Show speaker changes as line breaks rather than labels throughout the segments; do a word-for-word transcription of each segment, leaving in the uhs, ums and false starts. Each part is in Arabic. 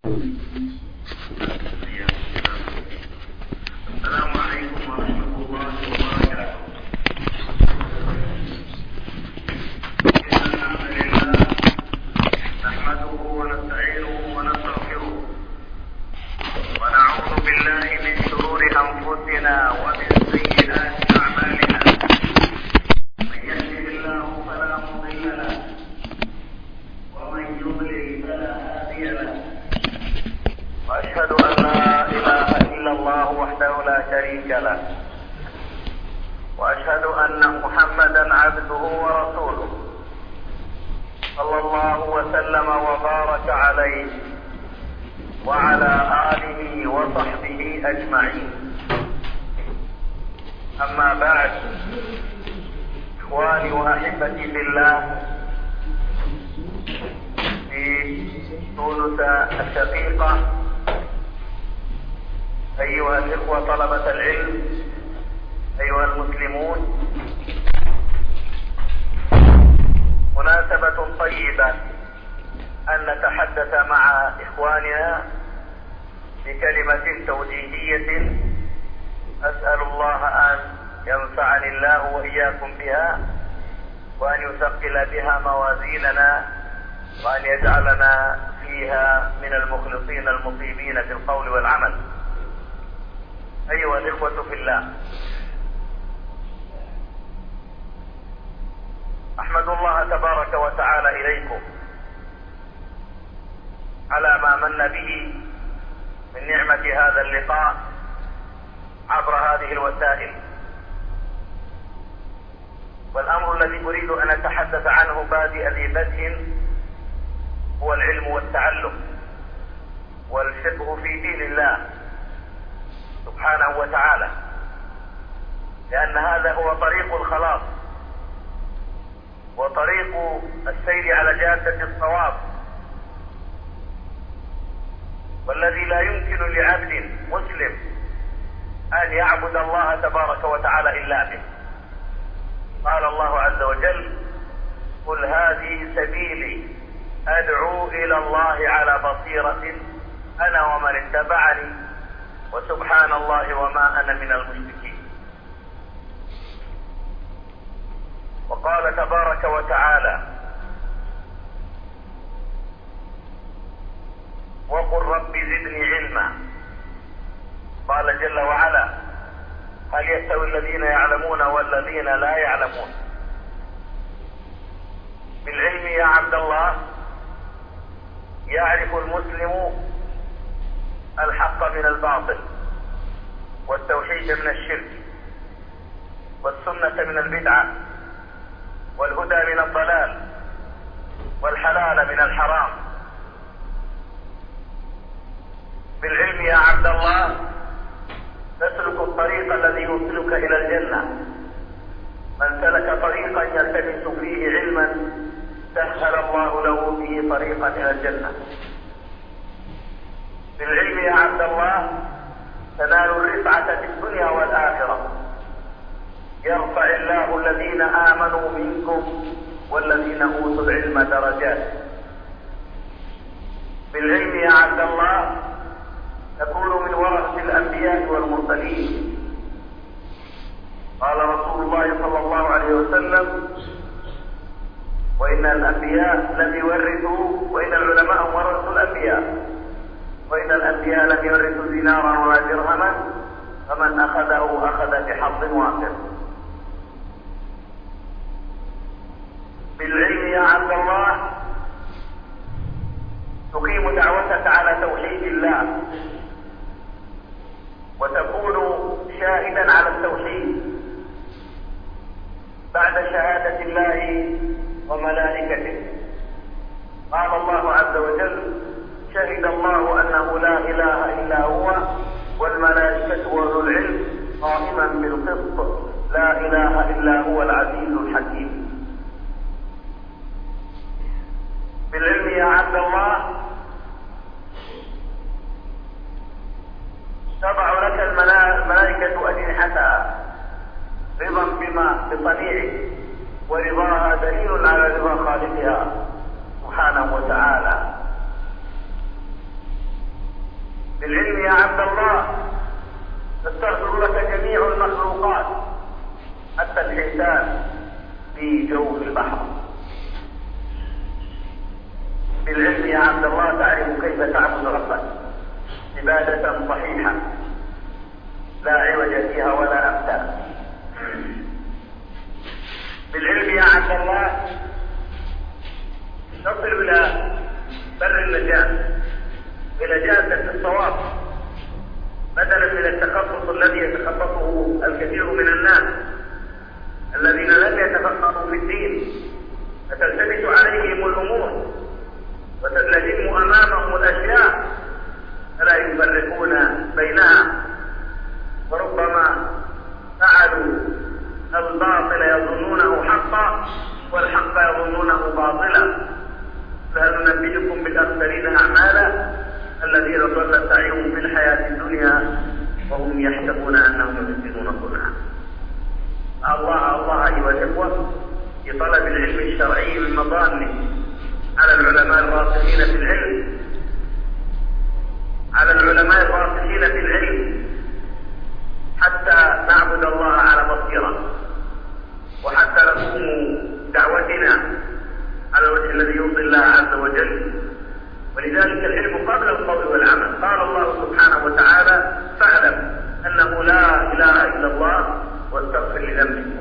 السلام عليكم ورحمة الله وبركاته. إن الحمد لله نحمده ونستعينه ونستغفره ونعوذ بالله من شرور أنفسنا ومن سيئات أعمالنا. من يهده الله فلا مضل له ومن يضلل فلا هادي له. وأشهد أن لا إله إلا الله وحده لا شريك له وأشهد أن محمدا عبده ورسوله صلى الله وسلم وبارك عليه وعلى آله وصحبه أجمعين. أما بعد، إخواني وأحبتي في الله في تونس الشقيقة، أيها الإخوة طلبة العلم، أيها المسلمون، مناسبة طيبة أن نتحدث مع إخواننا بكلمة توجيهية أسأل الله أن ينفعني الله وإياكم بها، وأن يثقل بها موازيننا، وأن يجعلنا فيها من المخلصين المطيبين في القول والعمل. أيها الإخوة في الله، أحمد الله تبارك وتعالى إليكم على ما من به من نعمة هذا اللقاء عبر هذه الوسائل. والأمر الذي أريد أن أتحدث عنه بادئ ذي بدء هو العلم والتعلم والفقه في دين الله سبحانه وتعالى، لأن هذا هو طريق الخلاص وطريق السير على جادة الصواب، والذي لا يمكن لعبد مسلم أن يعبد الله تبارك وتعالى إلا به. قال الله عز وجل: قل هذه سبيلي أدعو إلى الله على بصيرة أنا ومن اتبعني وسبحان الله وما أنا من المشركين. وقال تبارك وتعالى: وقل رب زدني علما. قال جل وعلا: هل يستوي الذين يعلمون والذين لا يعلمون؟ بالعلم يا عبد الله يعرف المسلم الحق من الباطل، والتوحيد من الشرك، والسنة من البدعة، والهدى من الضلال، والحلال من الحرام. بالعلم يا عبد الله تسلك الطريق الذي يوصلك إلى الجنة. من سلك طريقا يلتمس فيه علما سهل الله له به طريقا إلى الجنة. بالعلم يا عبد الله تنال الرفعة في الدنيا والآخرة. يرفع الله الذين آمنوا منكم والذين أوتوا العلم درجات. بالعلم يا عبد الله تكون من ورثة الأنبياء والمرسلين. قال رسول الله صلى الله عليه وسلم: وإن الأنبياء لم يورثوا وإن العلماء ورثوا الأنبياء وإن الأنبياء لم يورثوا دينارا ولا درهما فمن أخذه أخذ بحظ وافر. بالعلم يا عبد الله تقيم دعوتك على توحيد الله وتكون شاهدا على التوحيد بعد شهادة الله وملائكته. قال الله عز وجل: شهد الله أنه لا إله إلا هو والملائكة وأولو العلم قائما بالقسط لا إله إلا هو العزيز الحكيم. بالعلم يا عبد الله تضع لك الملائكة أجنحتها رضا بما بصنيعه، ورضاها دليل على رضا خالقها سبحانه وتعالى. بالعلم يا عبد الله تستغفر لك جميع المخلوقات حتى الحيتان في جوف البحر. بالعلم يا عبد الله تعرف كيف تعبد ربك عبادة صحيحة لا عوج فيها ولا أمثال. بالعلم يا عبد الله تصل إلى بر النجاة، إلى جادة الصواب، بدلا من التخصص الذي يتخصصه الكثير من الناس الذين لم يتفقهوا في الدين، فتلتبس عليهم الأمور وتلتهم أمامهم الأشياء فلا يفرقون بينها، وربما فعلوا الباطل يظنونه حقا والحق يظنونه باطلا. فهل ننبئكم بالأخسرين أعمالا الذين ضل سعيهم في الحياة الدنيا وهم يحسبون أنهم يحسنون صنعا. الله الله أيها الإخوة في طلب العلم الشرعي من مظانه على العلماء الراسخين في العلم، على العلماء الراسخين في العلم حتى نعبد الله على بصيرة، وحتى نقوم دعوتنا على الوجه الذي يرضي الله عز وجل. ولذلك العلم قبل القول والعمل. قال الله سبحانه وتعالى: فاعلم أنه لا إله إلا الله واستغفر لذنبك.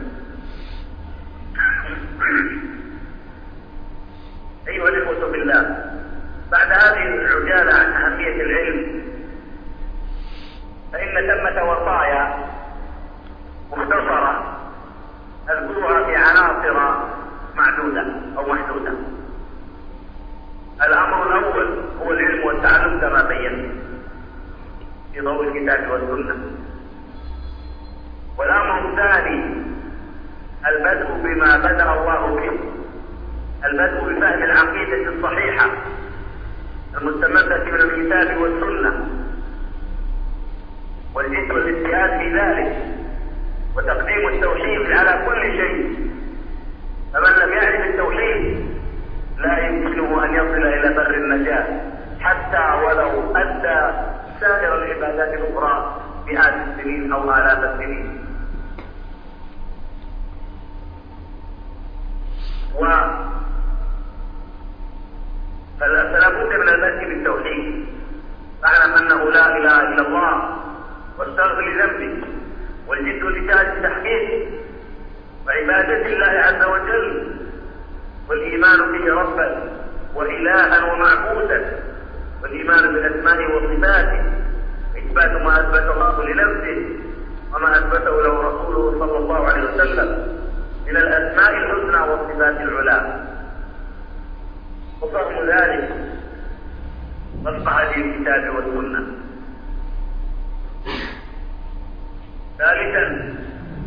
أيها الإخوة بالله، بعد هذه العجالة عن أهمية العلم فإن ثمة وصايا مختصرة أذكرها في عناصر معدودة أو محدودة. الأمر الأول هو العلم والتعلم كما بينا في ضوء الكتاب والسنة. والأمر الثاني البدء بما بدأ الله به، البدء بفهم العقيدة الصحيحة المستمدة من الكتاب والسنة، والجد والاجتهاد في ذلك، وتقديم التوحيد على كل شيء. فمن لم يعرف التوحيد لا يمكنه أن يصل إلى بر النجاة حتى ولو أدى سائر العبادات الأخرى مئات السنين أو آلاف السنين. و فلا بد من البدء بالتوحيد. فاعلم أنه لا إله إلا الله واستغفر لذنبك، والجد والاجتهاد في تحقيقه وعبادة الله عز وجل، والإيمان به ربا وإلها ومعبودا، والإيمان بالأسماء والصفات، إثبات ما أثبت الله لنفسه وما أثبته له رسوله صلى الله عليه وسلم من الأسماء الحسنى والصفات العلى، وفهم ذلك وفق هذه الكتاب والسنة. ثالثا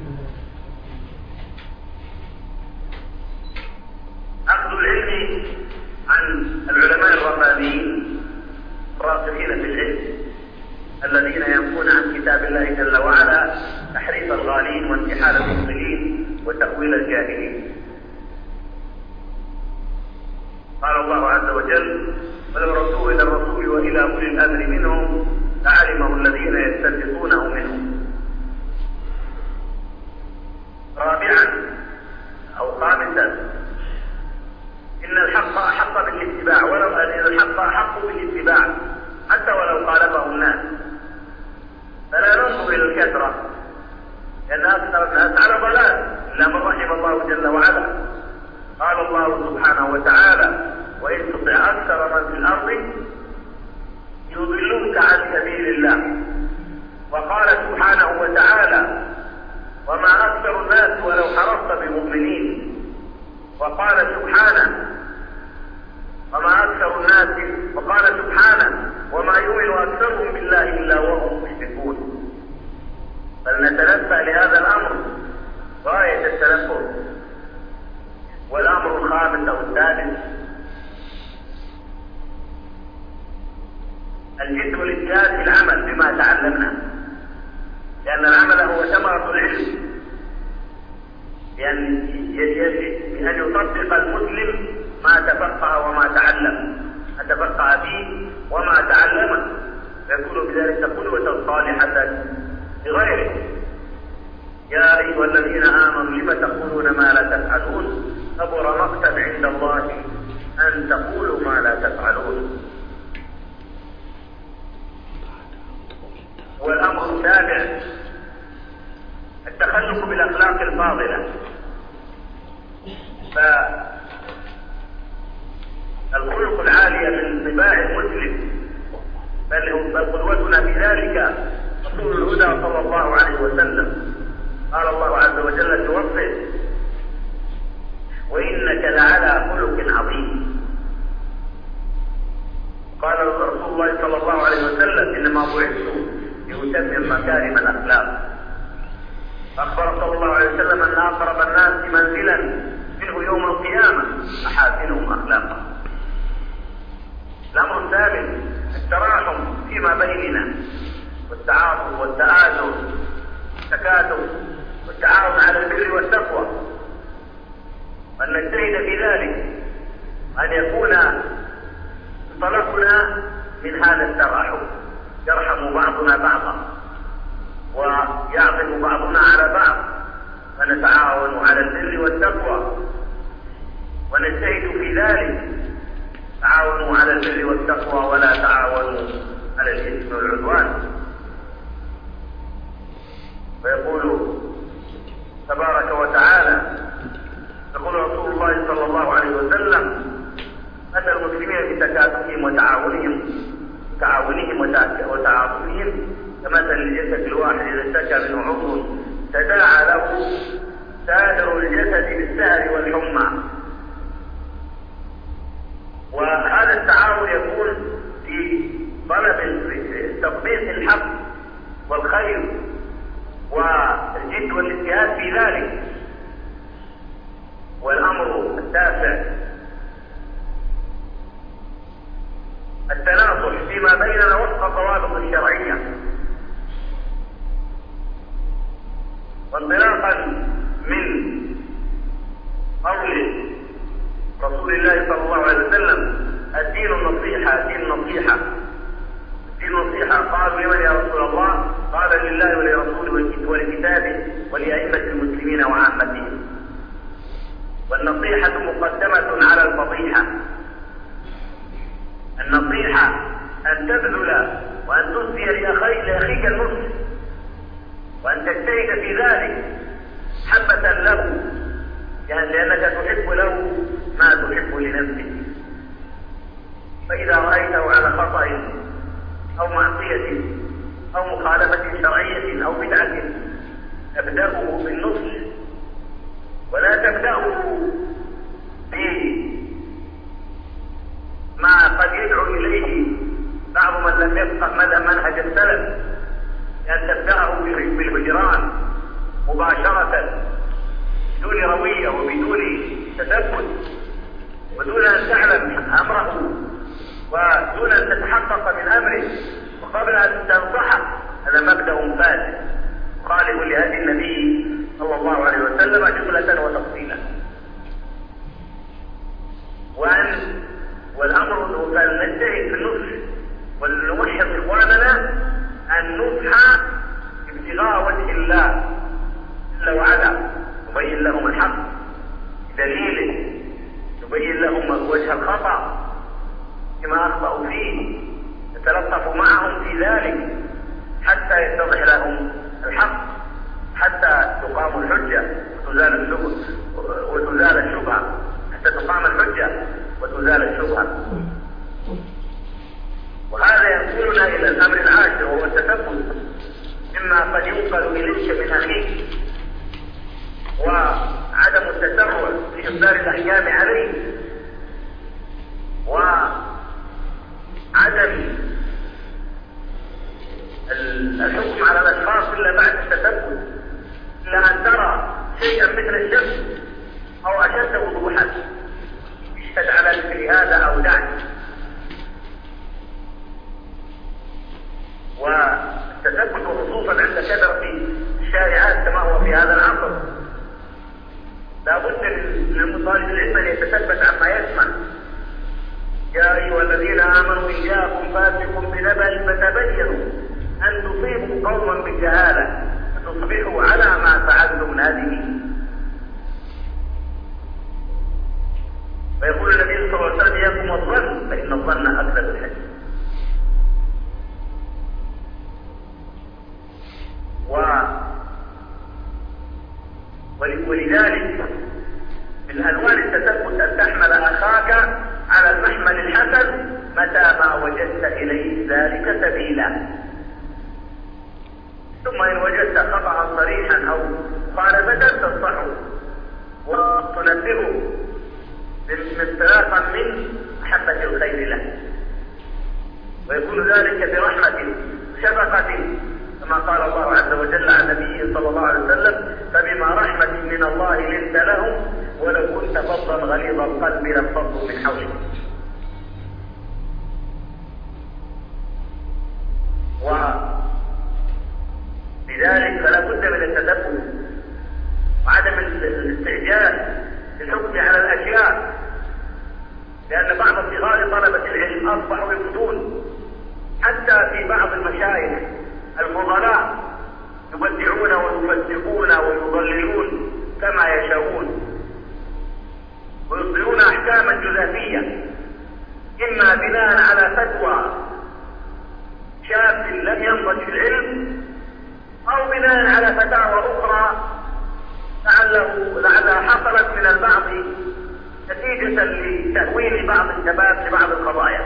أخذ العلم عن العلماء الربانيين الراسخين في العلم الذين ينفون عن كتاب الله جل وعلا تحريف الغالين وانتحال المبطلين وتأويل الجاهلين. قال الله عز وجل: ولو ردوه إلى الرسول وإلى أولي الأمر منهم لعلمه الذين يستنبطونه منهم. رابعا أو خامسا إن الحق أحق بالاتباع، ولو أن الحق أحق بالاتباع حتى ولو خالفه الناس. فلا ننظر إلى الكثرة لأن أكثر الناس على ضلال إلا من رحم الله جل وعلا. قال الله سبحانه وتعالى: وإن تطع أكثر من في الأرض يضلوك عن سبيل الله. وقال سبحانه وتعالى: وما أكثر الناس ولو حرصت بمؤمنين. وقال سبحانه: وما أكثر الناس وقال سبحانه: وما يؤمن أكثرهم بالله إلا وهم مشركون. فلنتنبه لهذا الأمر غاية التنبه. والأمر الخامس أو السادس الجد والاجتهاد في العمل بما تعلمنا، لأن العمل هو ثمرة العلم، بأن بأن يطبق المسلم ما تفقه وما تعلم، ما تفقه فيه وما تعلمه، ويكون بذلك قدوة صالحة لغيره. يا أيها الذين آمنوا لم تقولون ما لا تفعلون كبر مقتا عند الله أن تقولوا ما لا تفعلون. والأمر السابع التخلق بالأخلاق الفاضلة. فالخلق العالية من طباع المسلم بل قدوتنا في ذلك رسول الهدى صلى الله عليه وسلم. قال الله عز وجل في وصفه: وإنك لعلى خلق عظيم. قال رسول الله صلى الله عليه وسلم: إنما بعثت لأتمم مكارم الأخلاق. أخبر صلى الله عليه وسلم أن أقرب الناس منزلا منه يوم القيامة أحاسنهم أخلاقا. الأمر الثالث التراحم فيما بيننا والتعاطف والتآزر والتكاتف والتعاون على البر والتقوى، وأن نجتهد في ذلك، أن يكون انطلقنا من هذا التراحم، يرحم بعضنا بعضا ويعطف بعضنا على بعض، ونتعاون على البر والتقوى ونجتهد في ذلك. تعاونوا على البر والتقوى ولا تعاونوا على الإثم والعدوان. ويقول تبارك وتعالى، يقول رسول الله صلى الله عليه وسلم: مثل المسلمين بتكاتفهم وتعاونهم تعاونهم وتعاطفهم كمثل الجسد الواحد إذا اشتكى منه عضو تداعى له سائر الجسد بالسهر والحمى. وهذا التعاون يكون في طلب تطبيق الحق والخير والجد والاجتهاد في ذلك. والأمر التاسع التناصح فيما بيننا وفق الضوابط الشرعية. وانطلاقا من قول رسول الله صلى الله عليه وسلم: الدين النصيحة، الدين النصيحة، الدين النصيحة. قالوا: لمن يا رسول الله؟ قال: لله ولرسوله ولكتابه ولأئمة المسلمين وعامتهم. والنصيحة مقدمة على الفضيحة. النصيحة أن تبذل وأن تنصي لأخيك النصح، وأن تجتهد في ذلك حبة له، يعني لأنك تحب له ما تحب لنفسك. فإذا رأيته على خطأ أو معصية أو مخالفة شرعية أو بدعة تبدأه بالنصح، ولا تبدأه بما قد يدعو إليه بعض من لم يفقه مدى منهج السلف، أن تبدأه بالهجران مباشرة بدون روية وبدون تثبت، ودون أن تعلم أمره ودون أن تتحقق من أمره، وقبل أن تنصحه. هذا مبدأ فاسد مخالف لهدي النبي صلى الله عليه وسلم جملة وتفصيلا. وأن والأمر فلنجتهد في النصح ولنوحد إخواننا النصح ابتغاء وجه الله جل وعلا، نبين لهم الحق بدليله، نبين لهم وجه الخطأ كما أخطأوا فيه، نتلطف معهم في ذلك حتى يتضح لهم الحق، حتى تقام الحجة وتزال الشبهة وتزال الشبهة حتى تقام الحجة وتزال الشبهة. وهذا ينقلنا إلى الأمر العاشر، وهو التثبت مما قد ينقل إليك من أخيك، وعدم التسرع في إصدار الأحكام عليه، وعدم الحكم على الأشخاص إلا بعد التثبت، إلا أن ترى شيئا مثل الشمس أو أشد وضوحا اشتد على مثل هذا أو دعني. والتثبت خصوصا عند كثرة الشائعات كما هو في هذا العصر، لا بد للمطالب العلم أن يتثبت عما يسمع، يا أيها الذين آمنوا إن جاءكم فاسق بنبأ فتبينوا أن تصيبوا قوما بجهالة فتصبحوا على ما فعلتم نادمين. فيقول النبي صلى الله عليه وسلم إياكم والظن فإن الظن أكذب الحديث. و... ولذلك من ألوان التثبت أن تحمل أخاك على المحمل الحسن متى ما وجدت إليه ذلك سبيلا. ثم إن وجدت خطأ صريحا أو مخالفة تنصحه وتنبهه انطلاقا من محبة الخير له، ويكون ذلك برحمة شفقة كما قال الله عز وجل عن نبيه صلى الله عليه وسلم: فبما رحمة من الله لنت لهم ولو كنت فظا غليظ القلب لانفضوا من حولك. ولذلك فلا بد من التدبر وعدم الاستعجال بالحكم على الاشياء، لان بعض صغار طلبة العلم اصبحوا يفتون حتى في بعض المشايخ الفضلاء، يبدعون ويفسقون ويضللون كما يشاءون ويصدرون احكاما جزافية، اما بناء على فتوى شاب لم ينضج في العلم او بناء على فتاوى اخرى لعله لعلها حصلت من البعض نتيجة لتأويل بعض الشباب لبعض القضايا،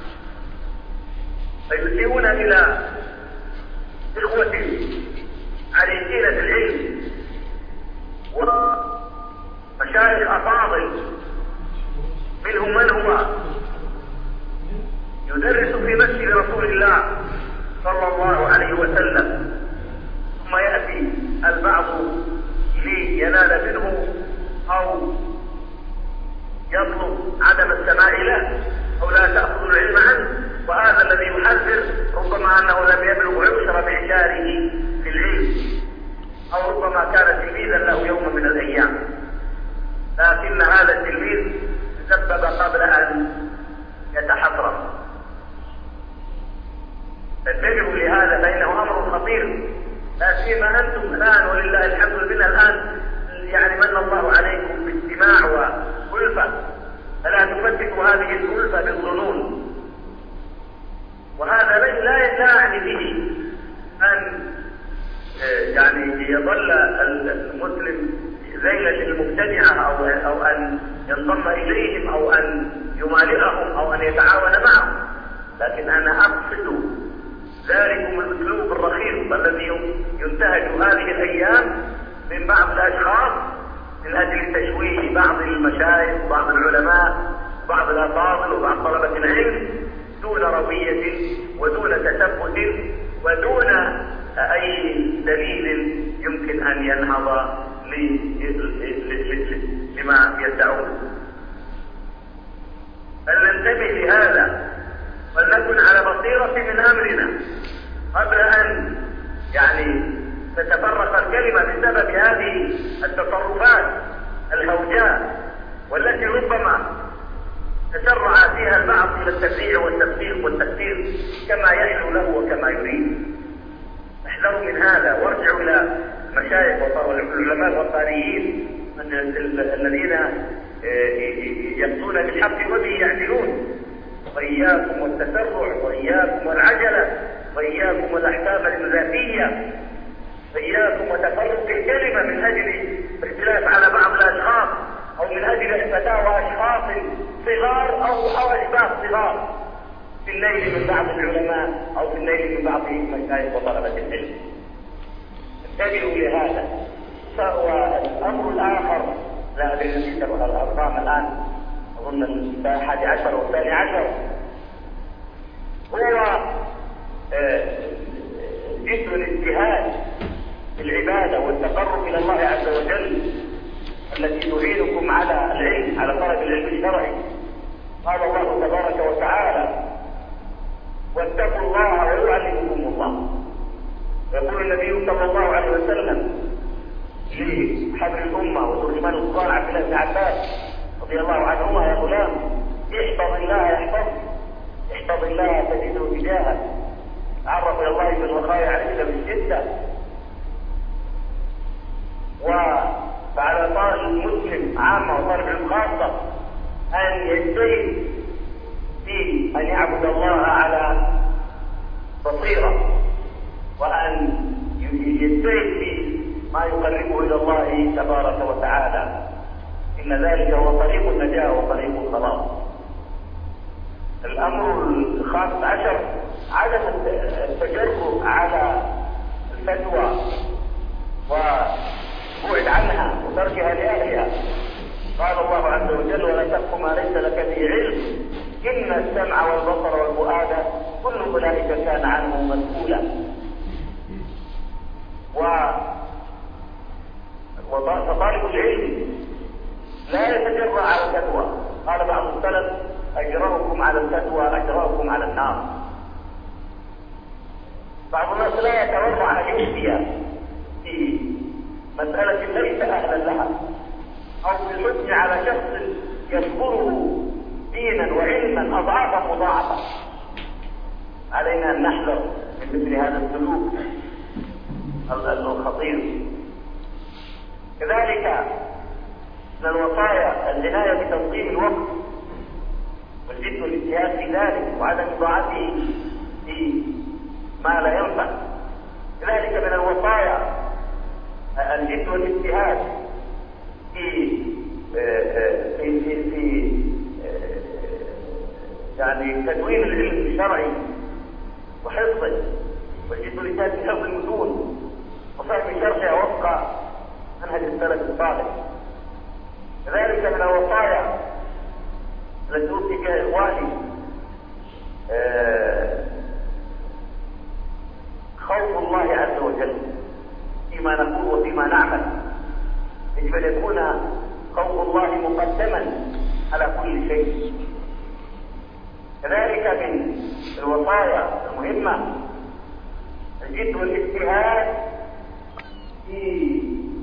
فيسيئون الى إخوة عريقين العلم ومشايخ أفاضل، منهم من هو يدرس في مسجد رسول الله صلى الله عليه وسلم، ثم يأتي البعض لينال منه أو يطلب عدم السماع له أو لا تأخذ العلم عنه، وهذا الذي يحذر ربما أنه لم يبلغ عشر معشاره في العلم أو ربما كان تلميذا له يوم من الأيام، لكن هذا التلميذ تسبب قبل أن يتحطم. فانتبهوا لهذا فإنه أمر خطير، لا سيما أنتم الآن ولله الحمد لله الآن يعني من الله عليكم باستماع وكلفة، فلا تفتكوا هذه الكلفة بالظنون. وهذا لا يعني به أن يعني يظل المسلم ذيلا المبتدعة أو أو أن ينضم إليهم أو أن يمالئهم أو أن يتعاون معهم، لكن أنا أقصد ذلكم الأسلوب الرخيص الذي ينتهج هذه الأيام من بعض الأشخاص من أجل تشويه بعض المشايخ وبعض العلماء وبعض الأفاضل وبعض طلبة العلم دون روية ودون تثبت ودون أي دليل يمكن أن ينهض لما يدعون. فلننتبه لهذا ولنكن على بصيرة من أمرنا قبل أن يعني تتفرق الكلمة بسبب هذه التصرفات الهوجاء والتي ربما تسرع فيها البعض إلى التبديع والتفسيق والتكفير كما يحلو له وكما يريد. احذروا من هذا وارجعوا إلى مشايخ والعلماء الربانيين الذين يأتون بالحق وبه يعدلون. وإياكم والتسرع وإياكم والعجلة وإياكم والأحكام الجزافية وإياكم وتفرق الكلمة من أجل اختلاف على بعض الأشخاص أو من أجل فتاوى أشخاص صغار أو أو أشباح صغار في الليل من بعض العلماء أو في الليل من بعض المشايخ وطلبة العلم. انتبهوا لهذا. والأمر الآخر لا أدري نذكر الأرقام الآن أظن الأحد عشر والثاني عشر هو جسر الاجتهاد في العبادة والتقرب إلى الله عز وجل التي تعينكم على العلم على طلب العلم الشرعي. قال الله تبارك وتعالى: واتقوا الله ويعلمكم الله. يقول النبي صلى الله عليه وسلم لحبر الأمة وترجمان القرآن عبد الله بن عباس رضي الله عنهما: يا غلام احفظ الله يحفظك، احفظ الله تجده تجاهك، تعرف الى الله بالرخاء عليك بالشده. وعلى طالب المسلم عامه وطالب العلم خاصه ان يجتهد في ان يعبد الله على بصيره، وان يجتهد في ما يقربه الى الله تبارك وتعالى، ان ذلك هو طريق النجاه وطريق الخلاص. الامر الخامس عشر عدم التجرؤ على الفتوى وبعد عنها وتركها لاهلها. قال الله عز وجل: ولا تقف ما ليس لك به علم ان السمع والبصر والفؤاد كل اولئك كان عنه مسؤولا. وطالب العلم لا يتجرأ على الفتوى. قال بعض السلف: اجرؤكم على الفتوى اجرؤكم على النار. بعض الناس لا يتورع ان يفتي في مسألة ليس اهلا لها، او في الحكم على شخص يشكره دينا وعلما اضعافا مضاعفه. علينا ان نحذر من مثل هذا السلوك الخطير. كذلك من الوصايا العنايه بتنظيم الوقت والجد والاجتهاد في ذلك وعدم اضاعته في ما لا ينفع. كذلك من الوصايا الجد والاجتهاد في في في, في يعني تدوين العلم الشرعي وحفظه، والجد والاجتهاد في حفظ المتون وفهم شرحها وفق منهج السلف الصالح. كذلك من الوصايا التي اوصي بها اخواني خوف الله عز وجل فيما نقول وفيما نعمل. يجب ان يكون خوف الله مقدما على كل شيء. كذلك من الوصايا المهمه الجد والاجتهاد في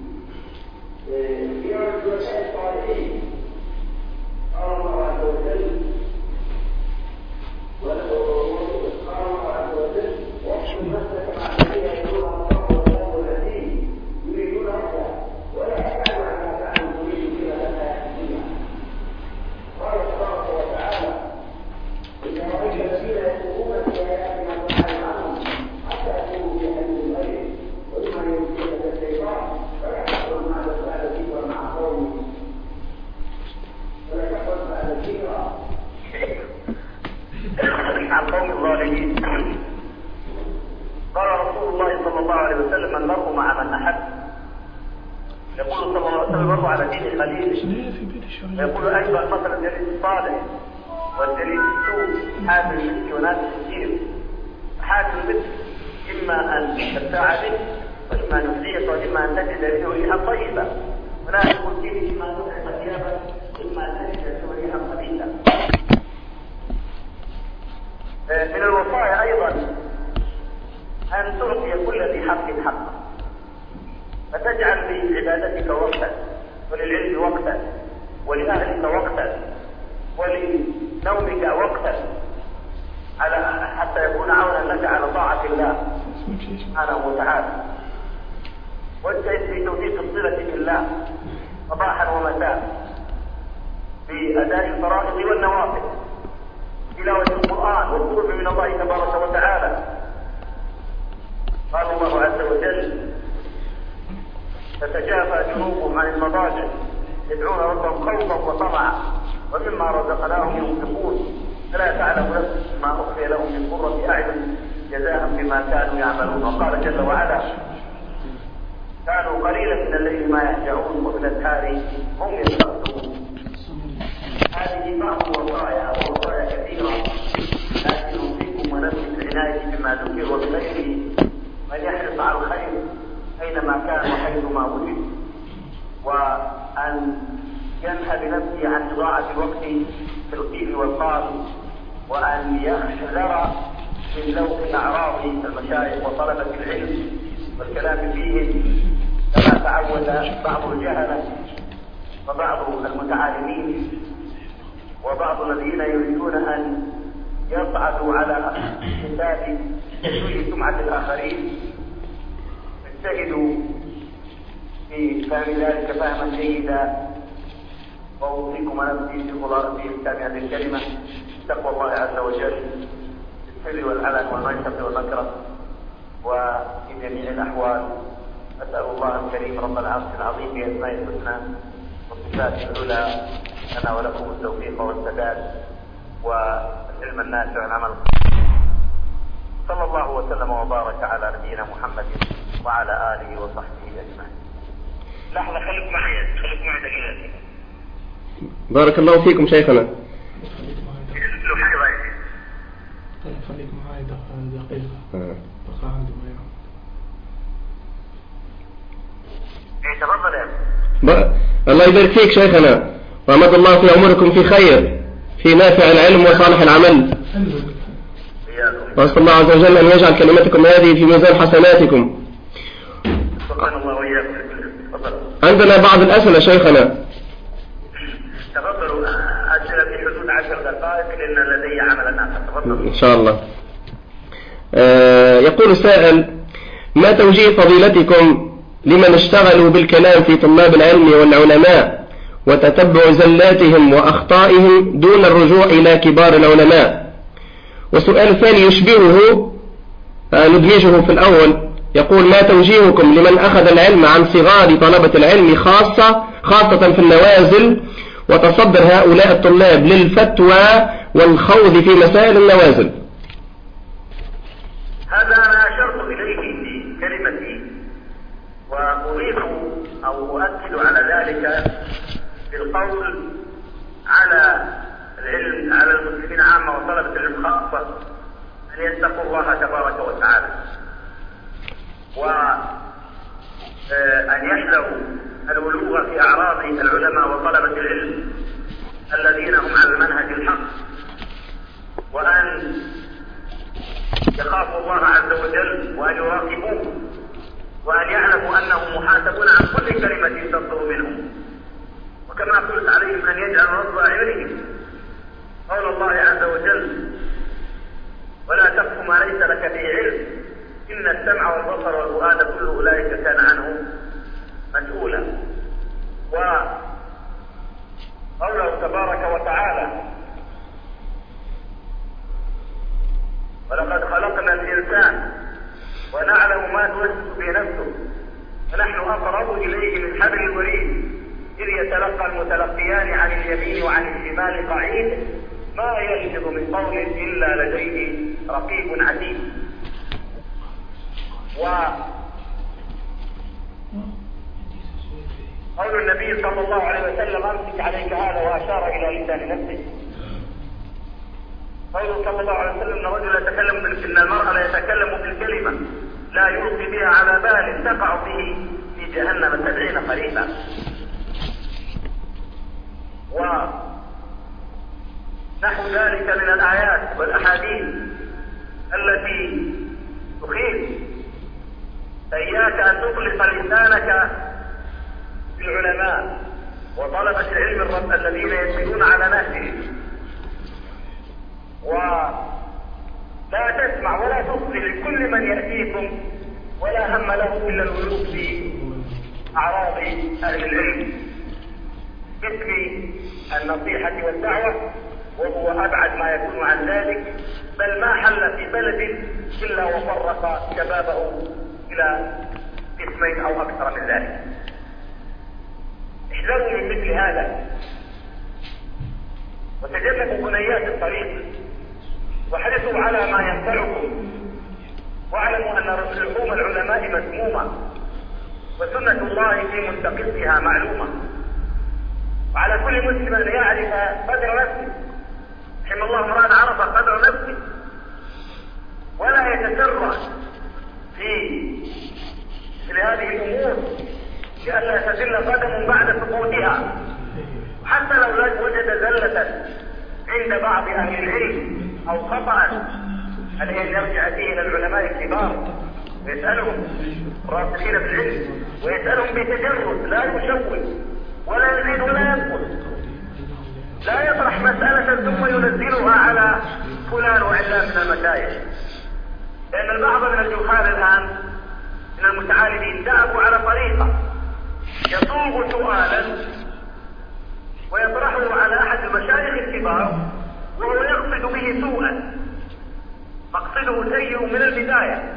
في رجل الصالحين. قال الله عز وجل: قال الله عز وجل: واحفظ نفسك مع الذين يدعون الله والله الذين يريدون ربك ولا تجعل على ما تعمل تريد فيها لك الدنيا. قال تبارك وتعالى: إن رأيت الذين يكفرون بآياتنا فاعرض عنهم حتى يكونوا في حديث غيره وإما يمسكك الشيطان فلا تقل مع بعد الذكرى مع قومه ولا تقل بعد الذكرى عن قوم الظالمين. قال رسول الله صلى الله عليه وسلم: المرء مع من أحب. يقول صلى الله عليه وسلم: المرء على دين خليله. ويقول: أشبه مثل الجليس الصالح والجليس السوء حامل المسك وناس الكثير. حامل المسك إما أن تبتاع به وإما أن يحيط وإما أن تجد به ريحا طيبة، ولا يكون فيه إما أن تطعم ثيابه وإما أن تجد به ريحا خبيثة. من الوصايا أيضا أن تعطي كل ذي حق حقه، فتجعل لعبادتك وقتا وللعلم وقتا ولأهلك وقتا ولنومك وقتا على حتى يكون عونا لك على طاعة الله سبحانه وتعالى. واجتهد في توثيق الصلة بالله صباحا ومساء في أداء الفرائض والنوافل، تلاوة القرآن والقرب من الله تبارك وتعالى. قال الله عز وجل: تتجافى جنوبهم عن المضاجع يدعون ربهم خوفا وطمعا ومما رزقناهم ينفقون فلا تعلم نفس ما أخفي لهم من قرة أعين جزاء بما كانوا يعملون. وقال جل وعلا: كانوا قليلا من الليل ما يهجعون ومن النهار هم يستغفرون. هذه بعض وصايا ووصايا كثيرة، لكن أوصيكم ونفسي بالعناية بما ذكر وبغيره من يحرص على الخير أينما كان وحيثما وجد، وأن ينهى بنفسه عن إضاعة الوقت في القيل والقال، وأن يحذر من لوث أعراض المشايخ وطلبة العلم والكلام فيهم كما تعود بعض الجهلة وبعض المتعالمين وبعض الذين يريدون أن يصعدوا على حساب تشويه سمعة الآخرين اجتهدوا في فهم ذلك فهما جيدا. وأوصيكم ونفسي في خلاصة هذه الكلمة تقوى الله عز وجل في السر والعلن والمنشط والمكره وفي جميع الأحوال. أسأل الله الكريم رب العرش العظيم بأسمائه الحسنى وصفاته العلى لنا ولكم التوفيق والسداد والعلم النافع والعمل. صلى الله وسلم وبارك على نبينا محمد وعلى آله وصحبه أجمعين. لحظة خليك معي خليك معي دقيقة.
بارك الله فيكم شيخنا.
لو حاجة باية.
طيب خليك معي دقيقة. بقى عنده ما يعمل.
ايه تفضل يا
الله يبارك فيك شيخنا وأمد الله في عمركم في خير في نافع العلم وصالح العمل. وأسأل الله عز وجل أن يجعل كلمتكم هذه في ميزان حسناتكم.
سبحان الله وإياكم.
عندنا بعض الأسئلة شيخنا.
تفضلوا أسئلة في حدود عشر دقائق لأن لدي عمل آخر. تفضلوا
إن شاء الله. آه يقول السائل: ما توجيه فضيلتكم لمن اشتغلوا بالكلام في طلاب العلم والعلماء وتتبع زلاتهم وأخطائهم دون الرجوع إلى كبار العلماء؟ والسؤال الثاني يشبهه ندمجه في الأول، يقول: ما توجيهكم لمن أخذ العلم عن صغار طلبة العلم خاصة خاصة في النوازل وتصدر هؤلاء الطلاب للفتوى والخوض في مسائل النوازل؟
هذا أنا أشرت إليه في كلمتي وأضيف أو أؤكد على ذلك بالقول على العلم على المسلمين عامة وطلبة العلم خاصة أن يتقوا الله تبارك وتعالى وأن يحذروا الولوغ في أعراض العلماء وطلبة العلم الذين هم على المنهج الحق، وأن يخافوا الله عز وجل وأن يراقبوه وأن يعلموا أنهم محاسبون عن كل كلمة تصدر منهم، وكما قلت عليهم أن يجعلوا رب أعينهم قول الله عز وجل: ولا تقف ما ليس لك به علم إن السمع والبصر والفؤاد كل أولئك كان عنه مسؤولا. وقوله تبارك وتعالى: ولقد خلقنا الإنسان ونعلم ما توسوس به نفسه ونحن أقرب إليه من حبل الوريد إذ يتلقى المتلقيان عن اليمين وعن الشمال قعيد ما يلفظ من قول إلا لديه رقيب عتيد. وقول النبي صلى الله عليه وسلم: أمسك عليك هذا، وأشار إلى لسان نفسه. قوله صلى الله عليه وسلم: ان الرجل يتكلم ان المرء لا يتكلم بالكلمه لا يلقي بها على بال تقع به في جهنم سبعين خريفا. ونحو ذلك من الايات والاحاديث التي تخيف. فاياك ان تطلق لسانك بالعلماء وطلبه العلم الرب الذين يسيرون على نهجهم، ولا تسمع ولا تصغي لكل من يأتيكم ولا هم له إلا الولوغ في أعراض أهل العلم باسم النصيحة والدعوة، وهو أبعد ما يكون عن ذلك، بل ما حل في بلد إلا وفرق شبابه إلى قسمين أو أكثر من ذلك. احذروا من مثل هذا وتجنبوا بنيات الطريق واحرصوا على ما ينفعكم، واعلموا ان لحوم العلماء مسمومه وسنه الله في منتقصها معلومه، وعلى كل مسلم ان يعرف قدر نفسه. رحم الله امرأ عرف قدر نفسه ولا يتسرع في مثل هذه الامور لئلا تزل قدم بعد سقوطها، حتى لو وجد زلة عند بعض أهل العلم أو خطأ عليه أن يرجع فيه إلى العلماء الكبار ويسألهم الراسخين في العلم، ويسألهم بتجرد لا يشوش ولا يزيد ولا ينقص، لا يطرح مسألة ثم ينزلها على فلان وعلان من المشايخ، لأن البعض من الجهال الآن من المتعالمين ذهبوا على طريقة يصوغ سؤالا ويطرحه على أحد المشايخ الكبار وهو يقصد به سوءا، مقصده سيء من البداية،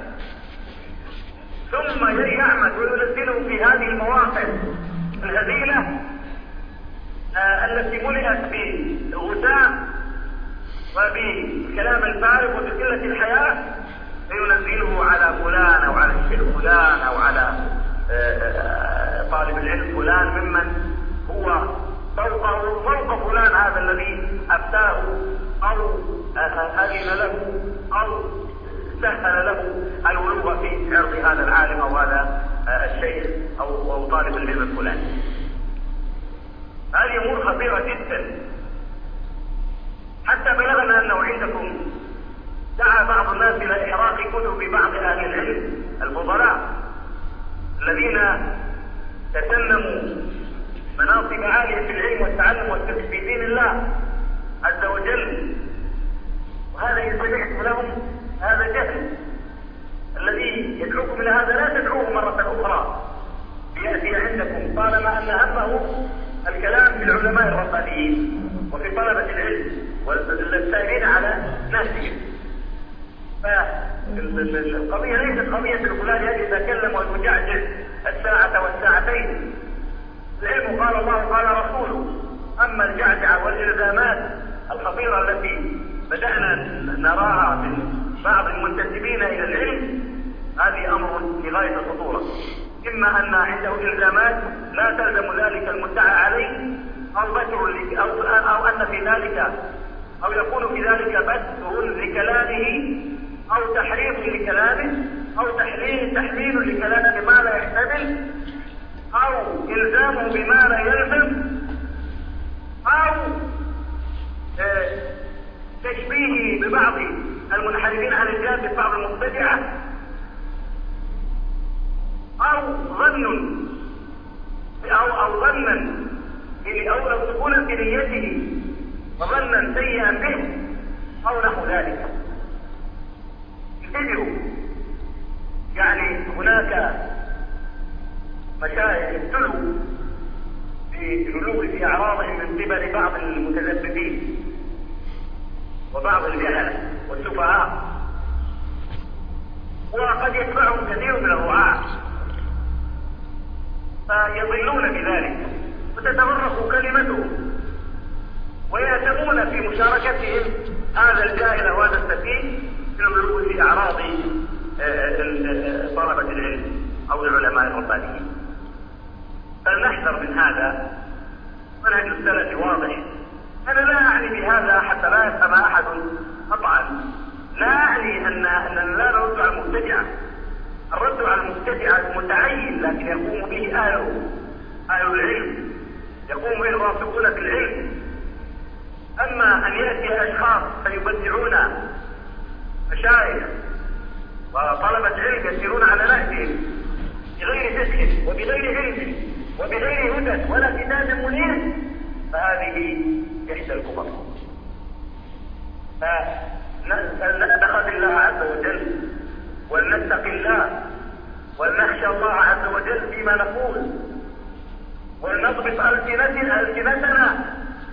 ثم يعمد وينزله في هذه المواقف الهزيلة آه التي ملئت بالغثاء وبالكلام الفارغ وبقلة الحياة، فينزله على فلان أو على الشيخ فلان أو على آه آه طالب العلم فلان ممن هو فوقه فوق فلان هذا الذي أفتاه أو أذن له أو سهل له الولوغ في عرض هذا العالم أو هذا الشيخ أو, أو طالب العلم الفلاني. هذه أمور خطيرة جدا، حتى بلغنا أنه عندكم دعا بعض الناس إلى إحراق كتب بعض أهل العلم الفضلاء الذين تسلموا مناصب عالية في العلم والتعلم والفقه في دين الله عز وجل، وهذا إن سمعتم لهم هذا جهل. الذي يدعوكم إلى هذا لا تدعوه مرة أخرى ليأتي عندكم طالما أن همه الكلام في العلماء الربانيين وفي طلبة العلم والسائرين على نهجهم. فالقضية ليست قضية الفلان يجي يتكلم ويجعجع الساعة والساعتين. العلم قال الله قال رسوله، أما الجعجعة والإلزامات الخطيرة التي بدأنا نراها من بعض المنتسبين إلى العلم هذه أمر في غاية الخطورة، إما أن عنده إلزامات لا تلزم ذلك المدعى عليه أو بتر أو, أو أن في ذلك أو يكون في ذلك بتر لكلامه أو تحريف لكلامه أو تحليل تحليل لكلامه ما لا يحتمل أو إلزامه بما لا يلزم أو اه تشبيهه ببعض المنحرفين عن الجاد ببعض المبتدعة أو ظن أو أو ظنا أو لو تكون في نيته وظنا سيئا به أو نحو ذلك. انتبهوا، يعني هناك مشايخ ابتلوا بالغلو في أعراضهم من قبل بعض المتذبذبين وبعض الجهلة والسفهاء، وقد يتبعهم كثير من الرعاة فيضلون بذلك وتتفرق كلمتهم ويأتمون في مشاركتهم هذا الجاهل وهذا السفيه في الغلو في أعراض طلبة العلم أو العلماء الربانيين. فلنحذر من هذا. منهج السلف واضح. أنا لا أعني بهذا حتى لا يفهم أحد قطعا، لا أعني أن أننا لا نرد على المبتدعة. الرد على المبتدعة متعين لكن يقوم به أهله أهل العلم، يقوم به الراسخون في العلم. أما أن يأتي أشخاص فيبدعون مشايخ وطلبة علم يسيرون على نهجهم بغير فقه وبغير علم وبغير هدى ولا كتاب منير، فهذه إحدى الكبر. فنتخذ الله عز وجل ولنتق الله ولنخشى الله عز وجل فيما نقول ولنضبط ألسنتنا ألسنتنا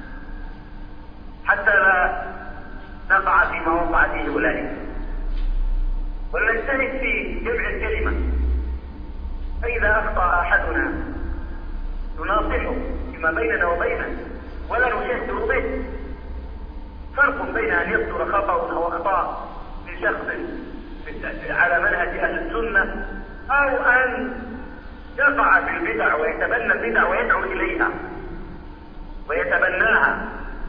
حتى لا نقع فيما وقع فيه أولئك، ولنجتهد في جمع الكلمة. فإذا أخطأ أحدنا نناصحه فيما بيننا وبينه ولا نشهد به. فرق بين أن يصدر خطأ أو أخطاء من شخص على منهج أهل السنة أو أن يقع في البدع ويتبنى البدع ويدعو إليها ويتبناها.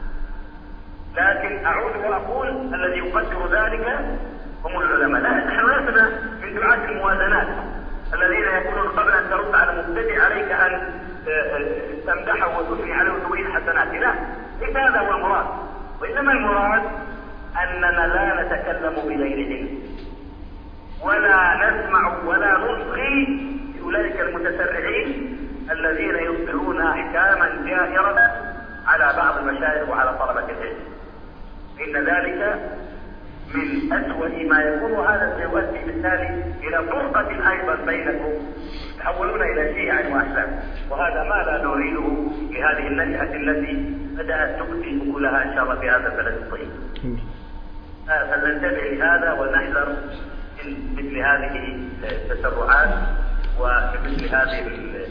لكن أعود وأقول الذي يقدر ذلك هم العلماء. لا، نحن لسنا من دعاة الموازنات الذين يقولون قبل أن ترد على مبتدع عليك أن تمدحه وتثني عليه وتبين حسناته. لا، ليس هذا هو المراد، وإنما المراد أننا لا نتكلم بغير علم ولا نسمع ولا نصغي لأولئك المتسرعين الذين يصدرون أحكاما جائرة على على بعض المشايخ وعلى طلبة العلم، إن ذلك من أسوأ ما يكون، وهذا سيؤدي بالتالي إلى فرقة أيضا بينكم، تحولون إلى شيعا وأحزاب، وهذا ما لا نريده لهذه النشأة التي بدأت تؤتي أكلها إن شاء الله في هذا البلد الطيب. فلننتبه لهذا ونحذر من مثل هذه التسرعات ومثل هذه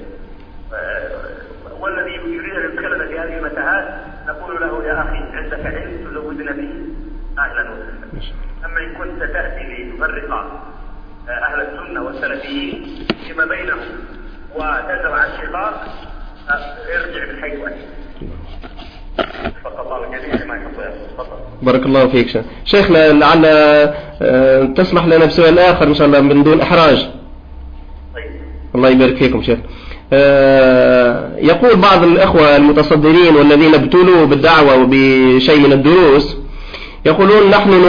والذي يريد أن يدخلنا في هذه المتاهات نقول له يا أخي عندك علم تزودنا به أهلا وسهلا. أما إن كنت تأتي لتفرق أهل السنة والسلفيين فيما بينهم وتزرع الشقاق ارجع من حيث أتيت.
بارك الله فيك شيخ. شيخنا لعل تسمح لنا بسؤال آخر إن شاء الله من دون إحراج.
طيب.
الله يبارك فيكم شيخ. يقول بعض الأخوة المتصدرين والذين ابتلوا بالدعوة وبشيء من الدروس يقولون نحن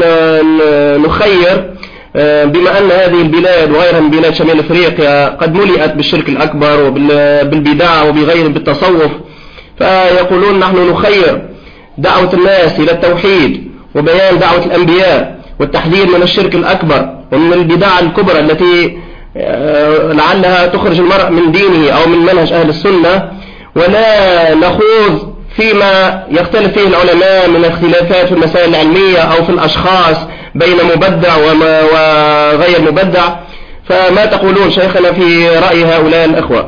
نخير بما أن هذه البلاد وغيرها من بلاد شمال أفريقيا قد ملئت بالشرك الأكبر وبالبدع وبغير بالتصوف، فيقولون نحن نخير دعوة الناس إلى التوحيد وبيان دعوة الأنبياء والتحذير من الشرك الأكبر ومن البدع الكبرى التي لعلها تخرج المرء من دينه أو من منهج أهل السنة، ولا نخوض فيما يختلف فيه العلماء من اختلافات في المسائل العلمية أو في الأشخاص بين مبدع وغير مبدع. فما تقولون شيخنا في رأي هؤلاء الأخوة؟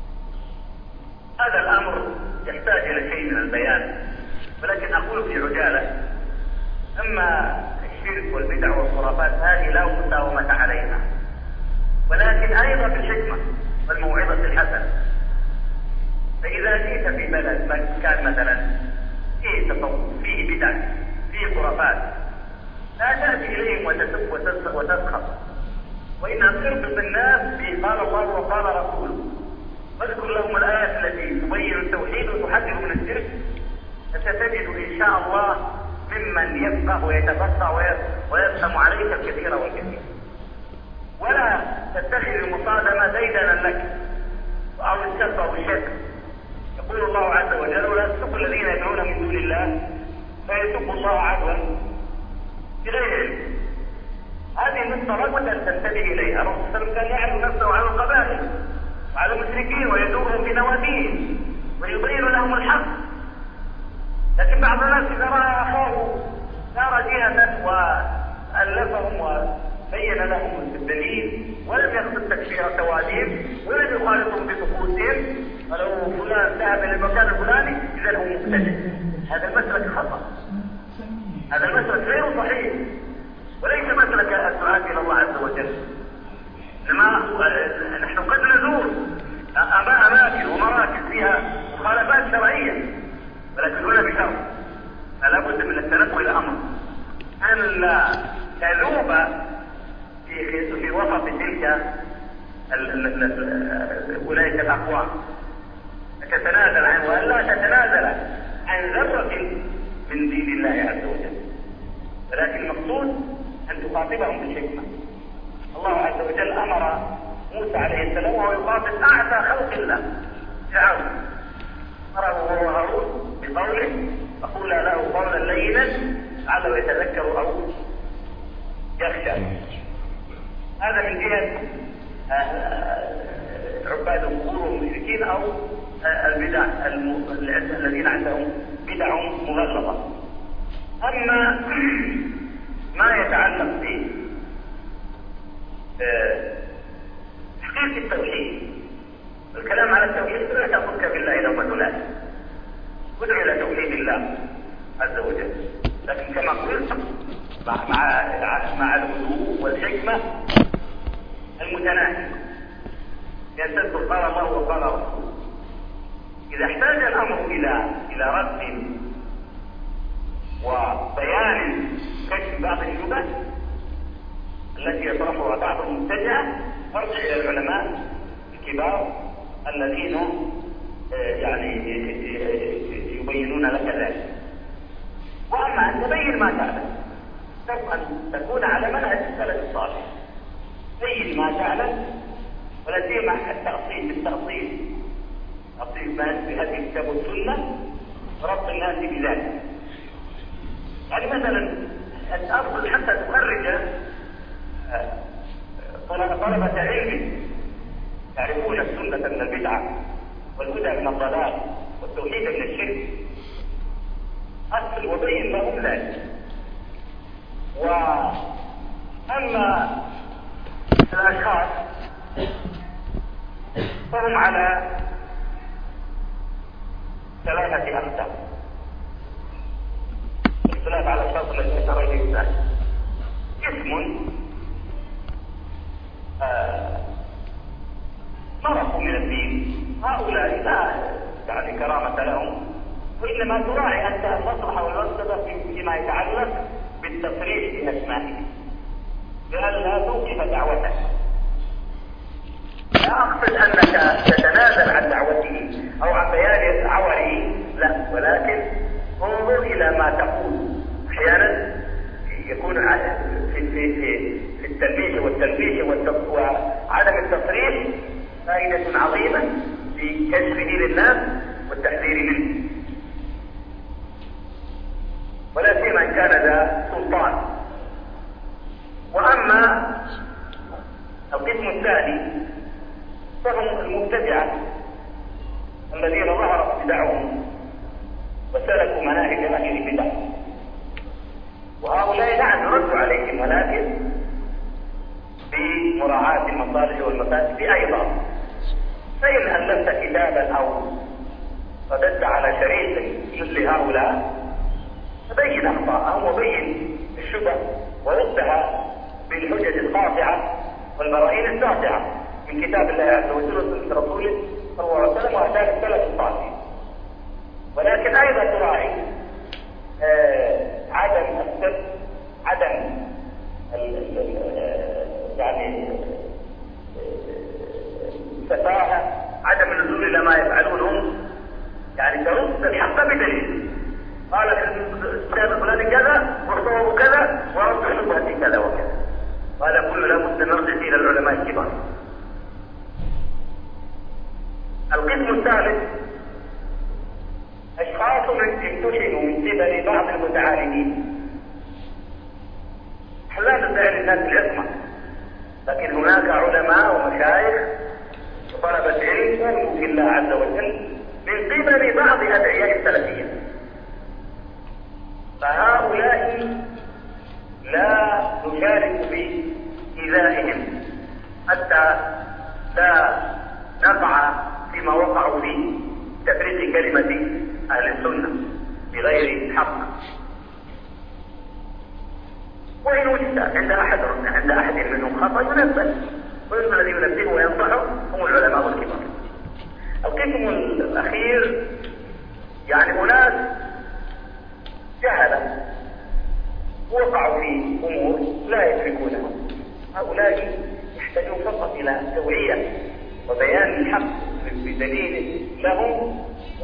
هذا الأمر يحتاج إلى شيء من البيان، ولكن أقول في عجالة أما الشرك والبدع والخرافات هذه لا مساومة عليها، ولكن أيضا بالحكمة والموعظة الحسنة. فإذا جئت في بلد كان مثلا فيه تصوف فيه بدع فيه خرافات لا تأتي إليهم وتسب وتسخط، وإنها تربط الناس في قال الله وقال رسوله، واذكر لهم الآيات التي تبين التوحيد وتحذر من الشرك، فتجد إن شاء الله ممن يفقه ويتفقه ويفهم عليك الكثير والكثير. ولا تتخذ المصادمة ديدنا لك أو السب أو الشك. يقول الله عز وجل ولا تسبوا الذين يدعون من دون الله فيسبوا الله عدوا بغير علم. هذه النقطة لابد أن تنتبه إليها. الرسول صلى الله عليه وسلم كان يعلم نفسه على القبائل وعلى المشركين ويدورهم في نواديهم ويبين لهم الحق، لكن بعض الناس إذا رأى أخاه سار جهة وألفهم وبين لهم الدليل ولم يقصد تكفير تواديم ولم يخالطهم بطقوسهم، ولو فلان ذهب إلى المكان الفلاني إذا هو مبتدع. هذا المسلك خطأ، هذا المسلك غير صحيح، وليس مسلك الدعاة إلى الله عز وجل. إنما نحن قد نزور أماكن ومراكز فيها مخالفات شرعية، ولكن هنا بشرط فلا بد من التنبه إلى أمر أن لا تذوب في في وسط تلك أولئك الأقوام، تتنازل عن وألا تتنازل عن ذرة من دين الله عز وجل، ولكن المقصود أن تخاطبهم بالحكمة. الله عز وجل أمر موسى عليه السلام وهو يخاطب أعتى خلق الله فرعون، أمره هو وهارون بقوله فقولا له قولا لينا لعله يتذكر أو يخشى. هذا من جهة عباد القبور والمشركين أو البدع الذين عندهم بدع مغلظة. أما ما يتعلق به تحقيق التوحيد الكلام على التوحيد لا تأخذك بالله لومة لائم، ادعو إلى توحيد الله عز وجل، لكن كما قلت مع مع الهدوء والحكمة المتناهية، لأن تذكر قال الله وقال رسوله. إذا احتاج الأمر إلى إلى رد وبيان كشف بعض الشبهات التي يطرحها بعض المبتدعة فارجع إلى العلماء الكبار الذين يعني يبينون لك ذلك. وأما أن تبين ما تعلم سوف أن تكون على منهج السلف الصالح، بين ما تعلم، ولا سيما التأصيل بالتأصيل، تأصيل بهذه الكتاب والسنة ربط الناس بذلك. يعني مثلا الأفضل حتى تخرج طلبة علم يعرفون السنة من البدعة والهدى من الضلال والتوحيد من الشرك، أصل وبين لهم ذلك. وأما الأشخاص فهم على ثلاثة أقسام. اختلاف على الشرط الذي ذكره الإنسان. اسم آه مرقوا من الدين، هؤلاء لا يعني كرامة لهم، وإنما تراعي أنت المصلحة والمفسدة فيما يتعلق بالتصريح بأسمائهم لئلا توقف دعوتك. لا أقصد أنك تتنازل عن دعوته أو عن بيان عوره، لا، ولكن انظر إلى ما تقول. أحيانا يكون في في في في التلبيش والتلبيش وعدم التصريح فائدة عظيمة في كشفه للناس والتحذير منه، ولا سيما إن كان ذا سلطان. وأما القسم الثاني فهم المبتدعة الذين ظهرت بدعهم وسلكوا مناهج أهل البدع، وهؤلاء نعم نرد عليهم، ولكن بمراعاة المصالح والمفاسد أيضا. فإن ألفت كتابا أو رددت على شريط مثل هؤلاء فبين أخطاءهم وبين الشبه وردها بالحجج القاطعة والبراهين الساطعة من كتاب الله عز وجل وسنة رسوله صلى الله عليه وسلم وأداء السلف الصالح. ولكن أيضا تراعي آه عدم السب، عدم يعني السفاهة، عدم النزول إلى ما يفعلونه، يعني ترد الحق بدليل. قال الكتاب الفلاني كذا والصواب كذا ورد شبهة كذا وكذا. وهذا كله لابد نرجع إلى العلماء الكبار. القسم الثالث أشخاص امتحنوا من قبل بعض المتعالمين. لا ندعي للناس العصمة، لكن هناك علماء ومشايخ وطلبة علم يؤمنوا في الله عز وجل من قبل بعض أدعياء السلفية، فهؤلاء لا نشارك في إيذائهم حتى لا نقع فيما وقعوا فيه، تفريق كلمة أهل السنة بغير حق. وإن وجد عند أحد عند أحد منهم خطأ ينبه، وإن الذي ينبه وينصحه هم العلماء الكبار. القسم الأخير يعني أناس جهلة وقعوا في أمور لا يدركونها، هؤلاء يحتاجون فقط إلى توعية وبيان الحق بدليل لهم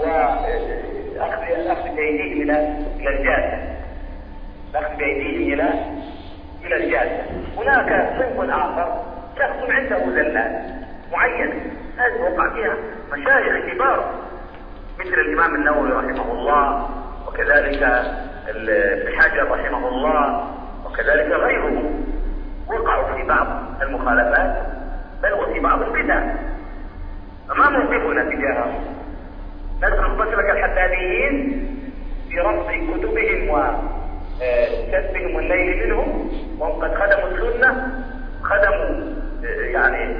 وأخذ بأيديهم إلى الجادة، أخذ بأيديهم إلى إلى الجادة. هناك صنف آخر شخص عنده زلات معينة هذه وقع فيها مشايخ كبار مثل الإمام النووي رحمه الله، وكذلك ابن حجر رحمه الله، وكذلك غيره، وقعوا في بعض المخالفات بل وفي بعض البدع. فما موقفنا تجاههم؟ ندخل مسلك الحداديين في رفض كتبهم وكتبهم والليل منهم وهم قد خدموا السنة، خدموا يعني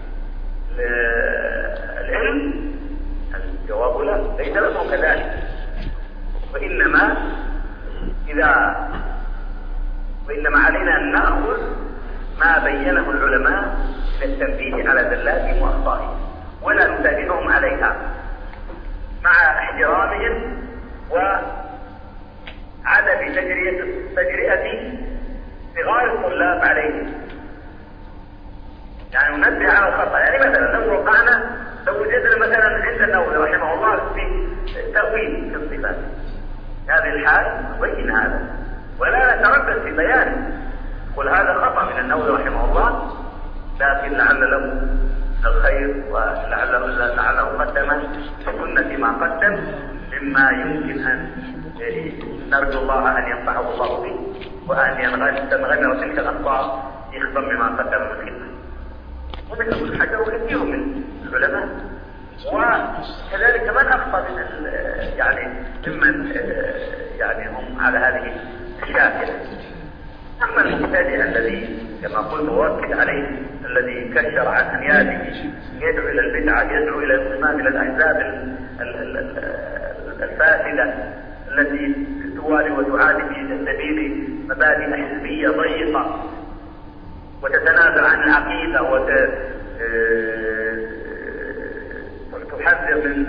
العلم؟ الجواب لا، ليس لهم كذلك. وإنما إذا وإنما علينا أن نأخذ ما بينه العلماء من التنبيه على زلاتهم وأخطائهم ولا نتابعهم عليها، مع احترامهم وعدم تجرئة صغار الطلاب عليهم. يعني ننبه على الخطأ. يعني مثلا لو وقعنا لو وجدنا مثلا عند النووي رحمه الله في تأويل في الصفات، هذه الحال نبين هذا ولا نتردد في بيانه، قل هذا خطأ من النووي رحمه الله، لكن لعل له الخير ولعله لعله قدم بسنة ما قدم مما يمكن أن نرجو الله أن ينفعه الله به وأن تنغمر تلك الأخبار في خضم ما قدم من خدمة. ومثل ابن حجر وكثير من العلماء وكذلك من أخطأ من يعني ممن يعني هم على هذه الشاكلة. أما المبتدع الذي كما قلت مؤكد عليه الذي كشر عن أنيابه يدعو إلى البدعة يدعو إلى الانضمام إلى الأحزاب الفاسدة التي توالي وتعادي في سبيل مبادئ حزبية ضيقة وتتنازل عن العقيدة وتحذر من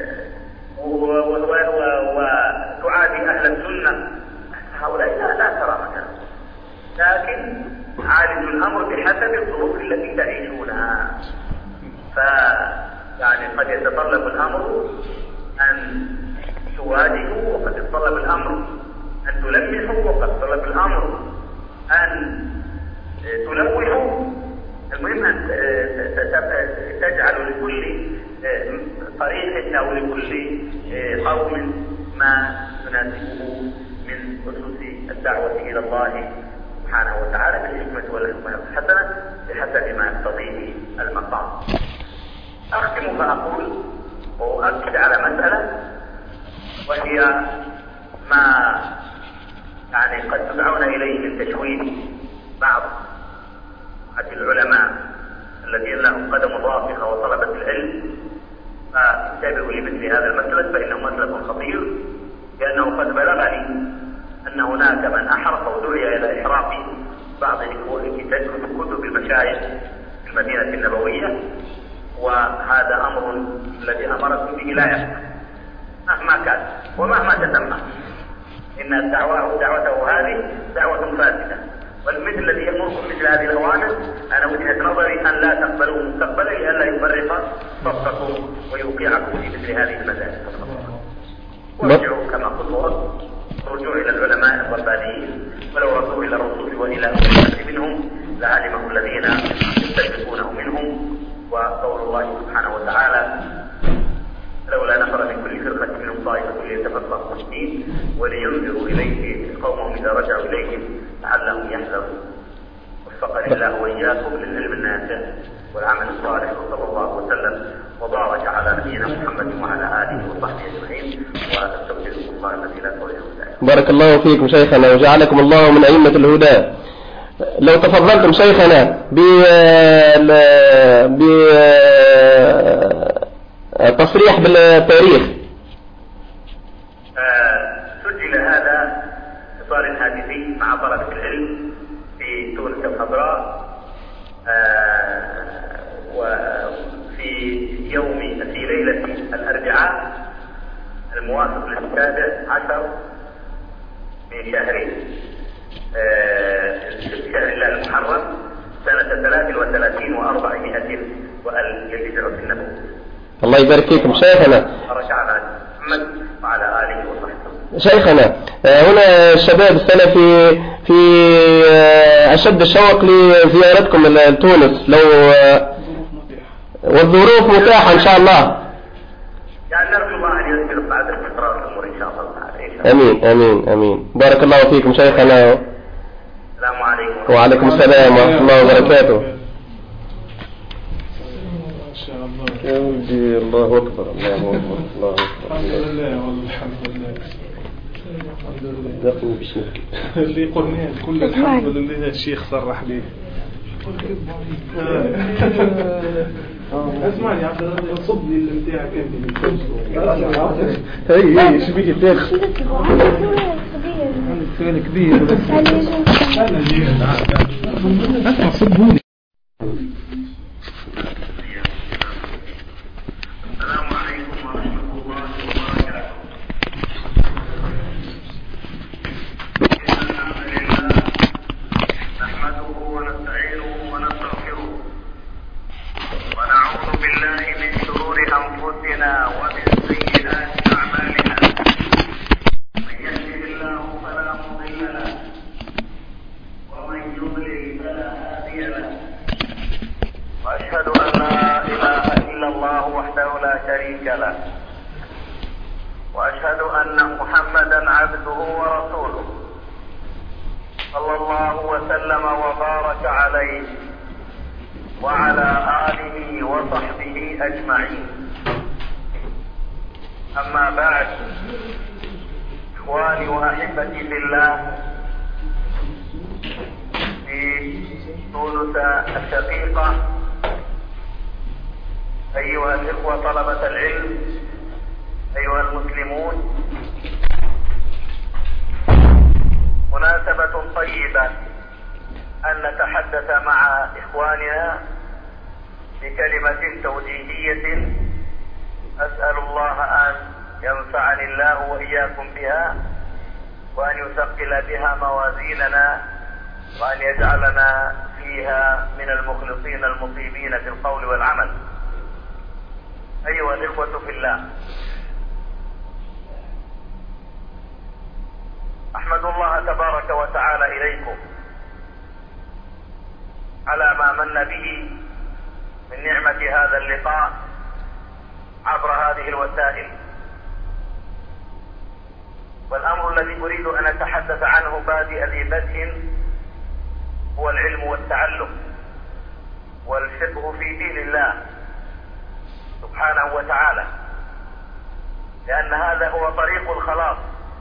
وتعادي أهل السنة. هؤلاء لا, لا ترى مكانهم، لكن عالج الأمر بحسب الظروف التي تعيشونها. فيعني قد يتطلب الأمر أن تواجهوا وقد يتطلب الأمر أن تلمحوا وقد يتطلب الأمر أن تلوحوا. المهم أن تجعلوا لكل طريق أو لكل قوم ما يناسبه من أسس الدعوة إلى الله سبحانه وتعالى بالحكمة والحكمة الحسنة بحسب ما يقتضيه المقام. أختم فأقول وأؤكد على مسألة وهي ما يعني قد تدعون إليه من تشويه بعض العلماء الذين لهم قدم راسخة وطلبة العلم، فانتبهوا لمثل هذا المسلك فإنه مسلك خطير، لأنه قد بلغني أن هناك من أحرق ودعي إلى إحراق بعض كتب المشايخ في المدينة النبوية، وهذا أمر الذي أمركم به لا يحصل مهما كان ومهما تسمى. إن الدعوة دعوته هذه دعوة فاسدة، والمثل الذي يأمركم مثل هذه الأوامر أنا وجهة نظري أن لا تقبلوا مستقبلا لئلا يفرق صفكم ويوقعكم في مثل هذه المسائل. وارجعوا كما قلت رجوع إلى العلماء الربانيين، ولو ردوا إلى الرسول وإلى أولي الأمر منهم لعلمه الذين يستشرقونه منهم. وقول الله سبحانه وتعالى لولا نفر من كل فرقة منهم طائفة ليتفقهوا في الدين ولينذروا إليه قومهم إذا رجعوا إليهم لعلهم يحذرون. وفقني الله وإياكم للعلم النافع والعمل الصالح، وصلى الله وسلم وبارك على نبينا محمد وعلى آله وصحبه أجمعين، وأستغفر الله الذي لا إله إلا هو.
بارك الله فيكم شيخنا وجعلكم الله من أئمة الهدى. لو تفضلتم شيخنا بتصريح بالتاريخ.
سجل هذا اتصال هاتفي مع طلبة العلم في تونس الخضراء وفي يوم في ليلة الأربعاء الموافق للسابع عشر من شهر شهر الله المحرم سنة ثلاث وثلاثين وأربعمائة وألف للهجرة النبوية.
الله يبارك فيكم شيخنا.
بارك على محمد وعلى آله وصحبه.
شيخنا هنا الشباب السلفي في أشد الشوق لزيارتكم لتونس، لو والظروف متاحة إن شاء الله.
يعني نرجو الله أن يسر بعد استقرار الأمور إن شاء الله تعالى.
أمين أمين أمين. بارك الله فيكم شيخنا.
السلام عليكم.
وعليكم السلام ورحمة الله وبركاته. يا ولدي الله أكبر الله أكبر الله أكبر.
الحمد لله والحمد لله الحمد لله.
دخلوا باسمك.
اللي قلنا كل الحمد لله الشيخ صرح لي. اسمعني يا عبد الله صب لي الامتاع كامل.
هي هي ايش بيجي الداخل؟
عندك سؤال كبير بس. انا جيت. اسمع صبوني.
السلام عليكم ورحمة الله وبركاته. إن الحمد لله نحمده ونستعينه ونستغفره ونعوذ بالله من شرور أنفسنا ومن سيئات أعمالنا. من يهده الله فلا مضل له ومن يضلل فلا هادي له. شريك له، وأشهد أن محمدا عبده ورسوله صلى الله وسلم وبارك عليه وعلى آله وصحبه أجمعين. أما بعد، إخواني وأحبتي في الله في تونس الشقيقة، أيها الإخوة طلبة العلم، أيها المسلمون، مناسبة طيبة أن نتحدث مع إخواننا بكلمة توجيهية أسأل الله أن ينفعني الله وإياكم بها، وأن يثقل بها موازيننا، وأن يجعلنا فيها من المخلصين المصيبين في القول والعمل. أيها الإخوة في الله، أحمد الله تبارك وتعالى إليكم على ما من به من نعمة هذا اللقاء عبر هذه الوسائل. والأمر الذي أريد أن أتحدث عنه بادئ ذي بدء هو العلم والتعلم والفقه في دين الله سبحانه وتعالى، لأن هذا هو طريق الخلاص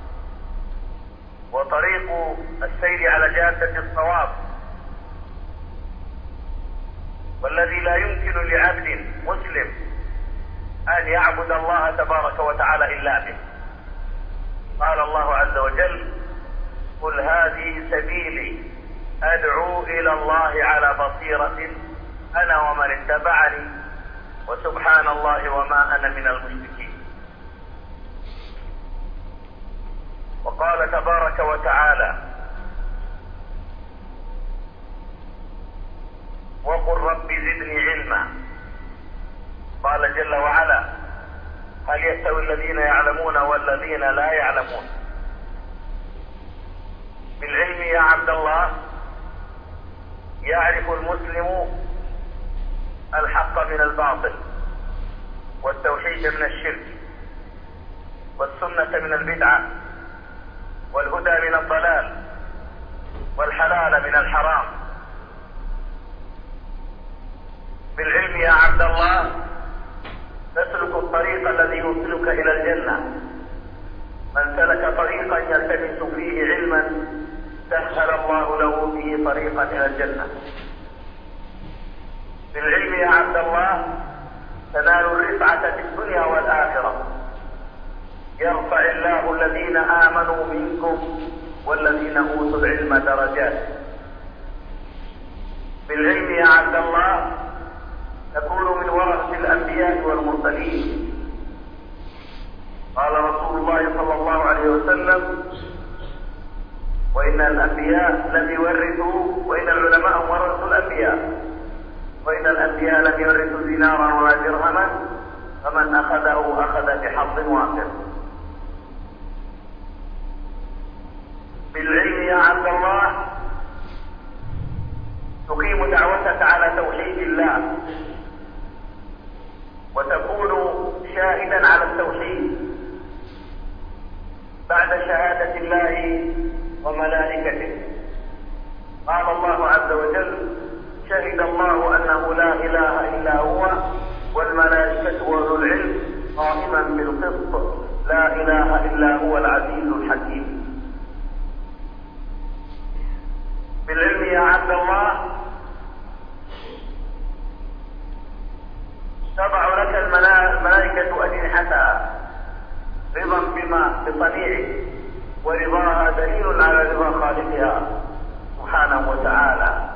وطريق السير على جادة الصواب، والذي لا يمكن لعبد مسلم أن يعبد الله تبارك وتعالى إلا به. قال الله عز وجل: قل هذه سبيلي أدعو إلى الله على بصيرة أنا ومن اتبعني وسبحان الله وما أنا من المشركين. وقال تبارك وتعالى: وقل رب زدني علما. قال جل وعلا: هل يستوي الذين يعلمون والذين لا يعلمون؟ بالعلم يا عبد الله يعرف المسلم الحق من الباطل، والتوحيد من الشرك، والسنة من البدعة، والهدى من الضلال، والحلال من الحرام. بالعلم يا عبد الله تسلك الطريق الذي يوصلك إلى الجنة. من سلك طريقا يلتمس فيه علما سهل الله له به طريقا إلى الجنة. بالعلم يا عبد الله تنال الرفعة في الدنيا والآخرة. يرفع الله الذين آمنوا منكم والذين أوتوا العلم درجات. بالعلم يا عبد الله تكون من ورثة الأنبياء والمرسلين. قال رسول الله صلى الله عليه وسلم: وإن الأنبياء لم يورثوا وإن العلماء ورثوا الأنبياء وإن الأنبياء لم يورثوا دينارا ولا درهما فمن أخذه أخذ بحظ وافر. بالعلم يا عبد الله تقيم دعوتك على توحيد الله وتكون شاهدا على التوحيد بعد شهادة الله وملائكته. قال الله عز وجل: شهد الله أنه لا إله إلا هو والملائكة وأولو العلم قائما بالقسط لا إله إلا هو العزيز الحكيم. بالعلم يا عبد الله تضع لك الملائكة أجنحتها رضا بما بصنيعه، ورضاها دليل على رضا خالقها سبحانه وتعالى.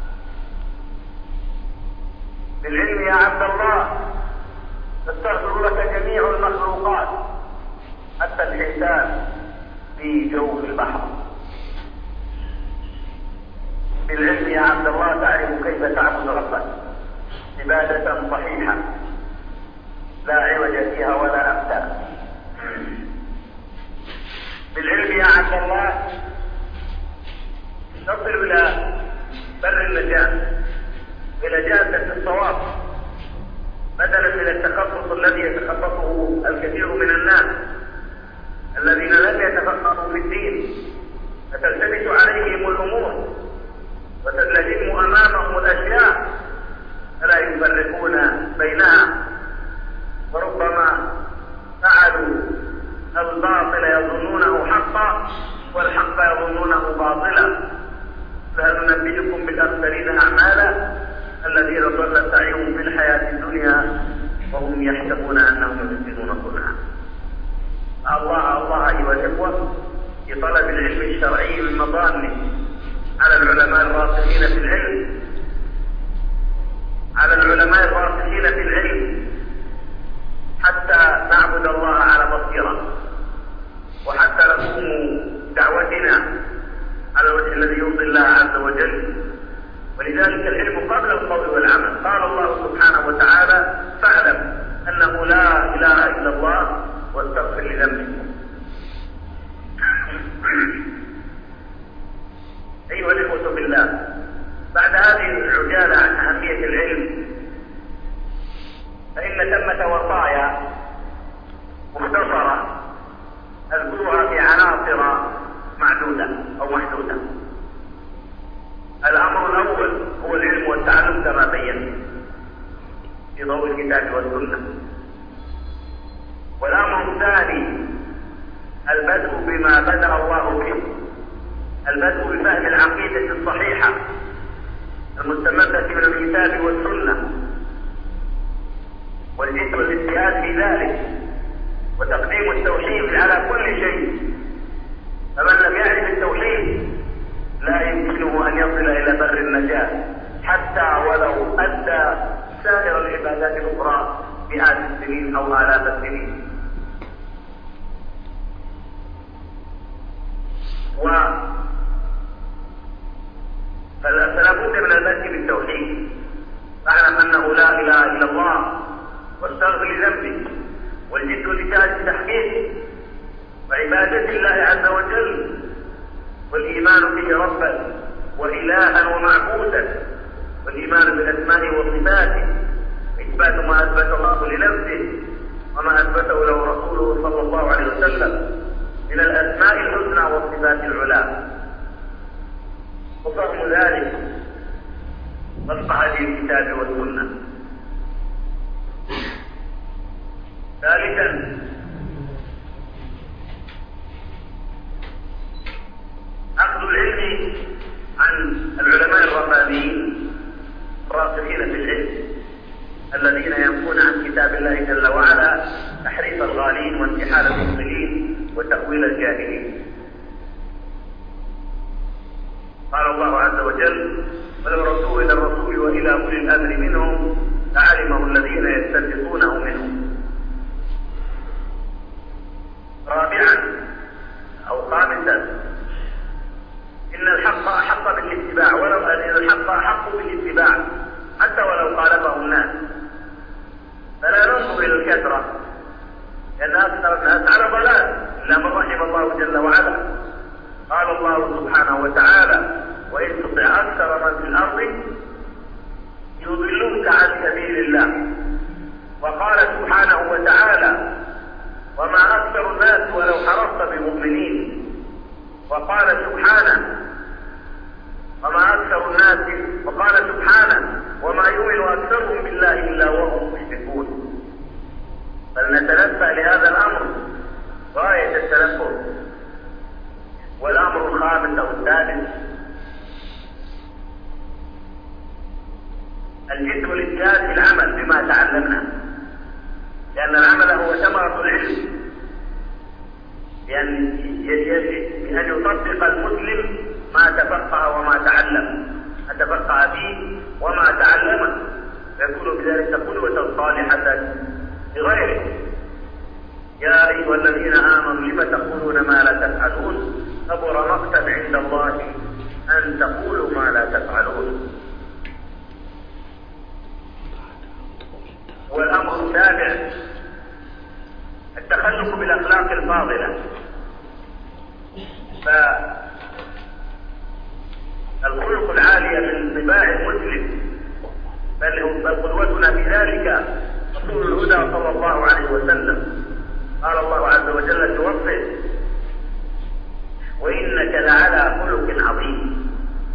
بالعلم يا عبد الله تستغفر لك جميع المخلوقات حتى الحيتان في جوف البحر. بالعلم يا عبد الله تعرف كيف تعبد ربك عبادة صحيحة لا عوج فيها ولا أمتع. بالعلم يا عبد الله تصل إلى بر النجاة، إلى جادة الصواب بدلا من التخصص الذي يتخصصه الكثير من الناس الذين لم يتفقهوا في الدين، فتلتبس عليهم الأمور وتلتئم أمامهم الأشياء فلا يفرقون بينها، وربما فعلوا الباطل يظنونه حقا والحق يظنونه باطلا. فهل ننبئكم بالأخسرين أعمالا الذين ضل سعيهم في الحياة الدنيا وهم يحسبون أنهم يحسنون صنعا. الله الله أيها الإخوة في طلب العلم الشرعي من مظانه على العلماء الراسخين في العلم على العلماء الراسخين في العلم حتى نعبد الله على بصيرة، وحتى نقوم دعوتنا على الوجه الذي يرضي الله عز وجل. ولذلك العلم قبل القول والعمل. قال الله سبحانه وتعالى: فاعلم أنه لا إله إلا الله واستغفر لذنبك. أيها الإخوة بالله، بعد هذه العجالة عن أهمية العلم فإن ثمة وصايا مختصرة أذكرها في عناصر معدودة أو محدودة. الأمر الأول هو العلم والتعلم كما بينا في ضوء الكتاب والسنة. والأمر الثاني البدء بما بدأ الله به، البدء بفهم العقيدة الصحيحة المستمدة من الكتاب والسنة، والجد والاجتهاد في ذلك، وتقديم التوحيد على كل شيء. فمن لم يعرف التوحيد لا يمكنه أن يصل إلى بر النجاة حتى ولو أدى سائر العبادات الأخرى مئات السنين أو آلاف السنين. و فلا بد من البدء بالتوحيد. فاعلم أنه لا إله إلا الله واستغفر لذنبك، والجد والاجتهاد في تحقيقه وعبادة الله عز وجل، والإيمان به ربا وإلها ومعبودا، والإيمان بالأسماء والصفات، إثبات ما أثبت الله لنفسه وما أثبته له رسوله صلى الله عليه وسلم من الأسماء الحسنى والصفات العلى، وفهم ذلك وفق هذه الكتاب والسنة. ثالثا أخذ العلم عن العلماء الربانيين الراسخين في العلم الذين ينفون عن كتاب الله جل وعلا تحريف الغالين وانتحال المبطلين وتأويل الجاهلين. قال الله عز وجل: ولو ردوه إلى الرسول وإلى أولي الأمر منهم لعلمه الذين يستنبطونه منهم. رابعا أو خامسا إن الحق أحق بالاتباع، ولو أن الحق أحق بالاتباع حتى ولو خالفه الناس. فلا ننظر إلى الكثرة، لأن أكثر الناس على ضلال إلا من رحم الله جل وعلا. قال الله سبحانه وتعالى: وإن تطع أكثر من في الأرض يضلوك عن سبيل الله. وقال سبحانه وتعالى: وما أكثر الناس ولو حرصت بمؤمنين. وقال سبحانه: وما أكثر الناس وقال سبحانه: وما يؤمن أكثرهم بالله إلا وهم مشركون. فلنتنبه لهذا الأمر غاية التنبه. والأمر الخامس أو الثالث الجد والاجتهاد في العمل بما تعلمنا، لأن العمل هو ثمرة العلم، لأن أن يطبق المسلم ما تفقه وما تعلم، ما تفقه فيه وما تعلمه، فيكون بذلك قدوة صالحة لغيره. يا أيها الذين آمنوا لم تقولون ما لا تفعلون كبر مقتا عند الله أن تقولوا ما لا تفعلون. والأمر السابع التخلق بالأخلاق الفاضلة. فالخلق العالية من طباع المسلم بل قدوتنا في ذلك رسول الهدى صلى الله عليه وسلم. قال الله عز وجل في وصفه: وإنك لعلى خلق عظيم.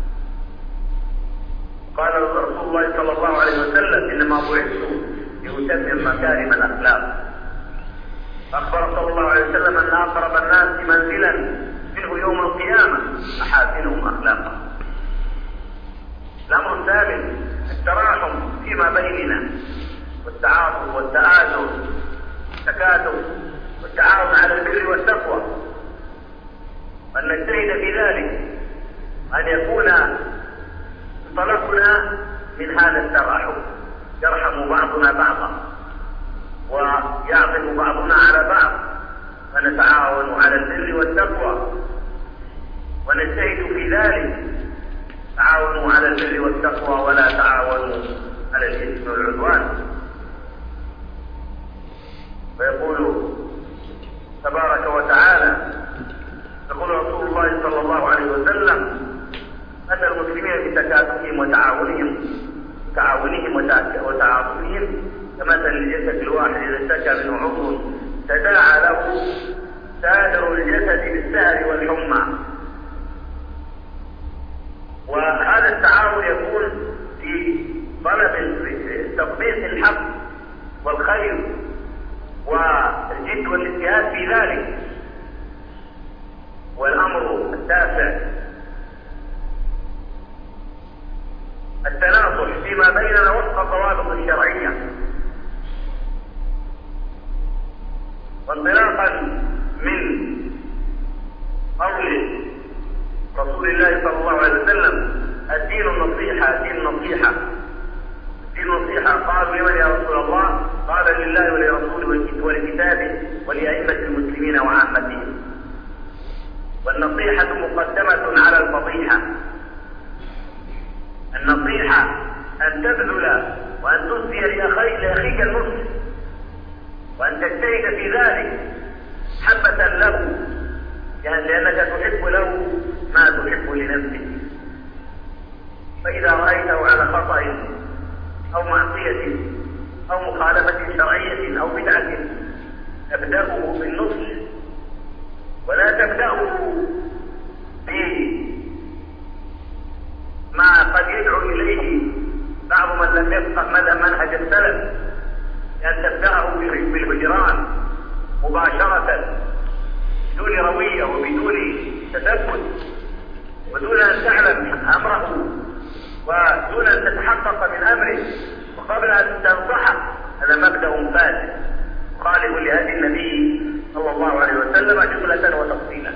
قال رسول الله صلى الله عليه وسلم: إنما بعثت لأتمم مكارم الأخلاق. أخبر صلى الله عليه وسلم أن أقرب الناس منزلا منه يوم القيامة أحاسنهم أخلاقا. الأمر الثامن: التراحم فيما بيننا، والتعاطف والتآزر والتكاتف والتعاون على البر والتقوى، وأن نجتهد في ذلك، أن يكون انطلقنا من هذا التراحم، يرحم بعضنا بعضا ويعطف بعضنا على بعض، ونتعاون على البر والتقوى ونجتهد في ذلك. تعاونوا على البر والتقوى ولا تعاونوا على الإثم والعدوان. ويقول تبارك وتعالى، يقول رسول الله صلى الله عليه وسلم: مثل المسلمين بتكاتفهم وتعاونهم تعاونهم وتعاطفهم كمثل الجسد الواحد إذا اشتكى منه عضو تداعى له سائر الجسد بالسهر والحمى. وهذا التعاون يكون في طلب تطبيق الحق والخير والجد والاجتهاد في ذلك. والأمر التاسع: التناصح فيما بيننا وفق الضوابط الشرعية. وانطلاقا من قول رسول الله صلى الله عليه وسلم: الدين النصيحة، الدين النصيحة، الدين النصيحة. قالوا: لمن يا رسول الله؟ قال: لله ولرسوله ولكتابه ولأئمة المسلمين وعامتهم. والنصيحة مقدمة على الفضيحة. النصيحة أن تبذل وأن تهدي لأخيك النصح، وأن تجتهد في ذلك حبة له، يعني لأنك تحب له ما تحب لنفسك. فإذا رأيته على خطأ أو معصية أو مخالفة شرعية أو بدعة تبدأه بالنصح، ولا تبدأه بما قد يدعو إليه بعض من لم يفقه منهج السلف، أن تبدأه بالهجران مباشرة بدون روية وبدون تثبت، ودون أن تعلم أمره ودون أن تتحقق من أمره، وقبل أن تنصحه. هذا مبدأ فاسد مخالف لهدي النبي صلى الله عليه وسلم جملة وتفصيلا.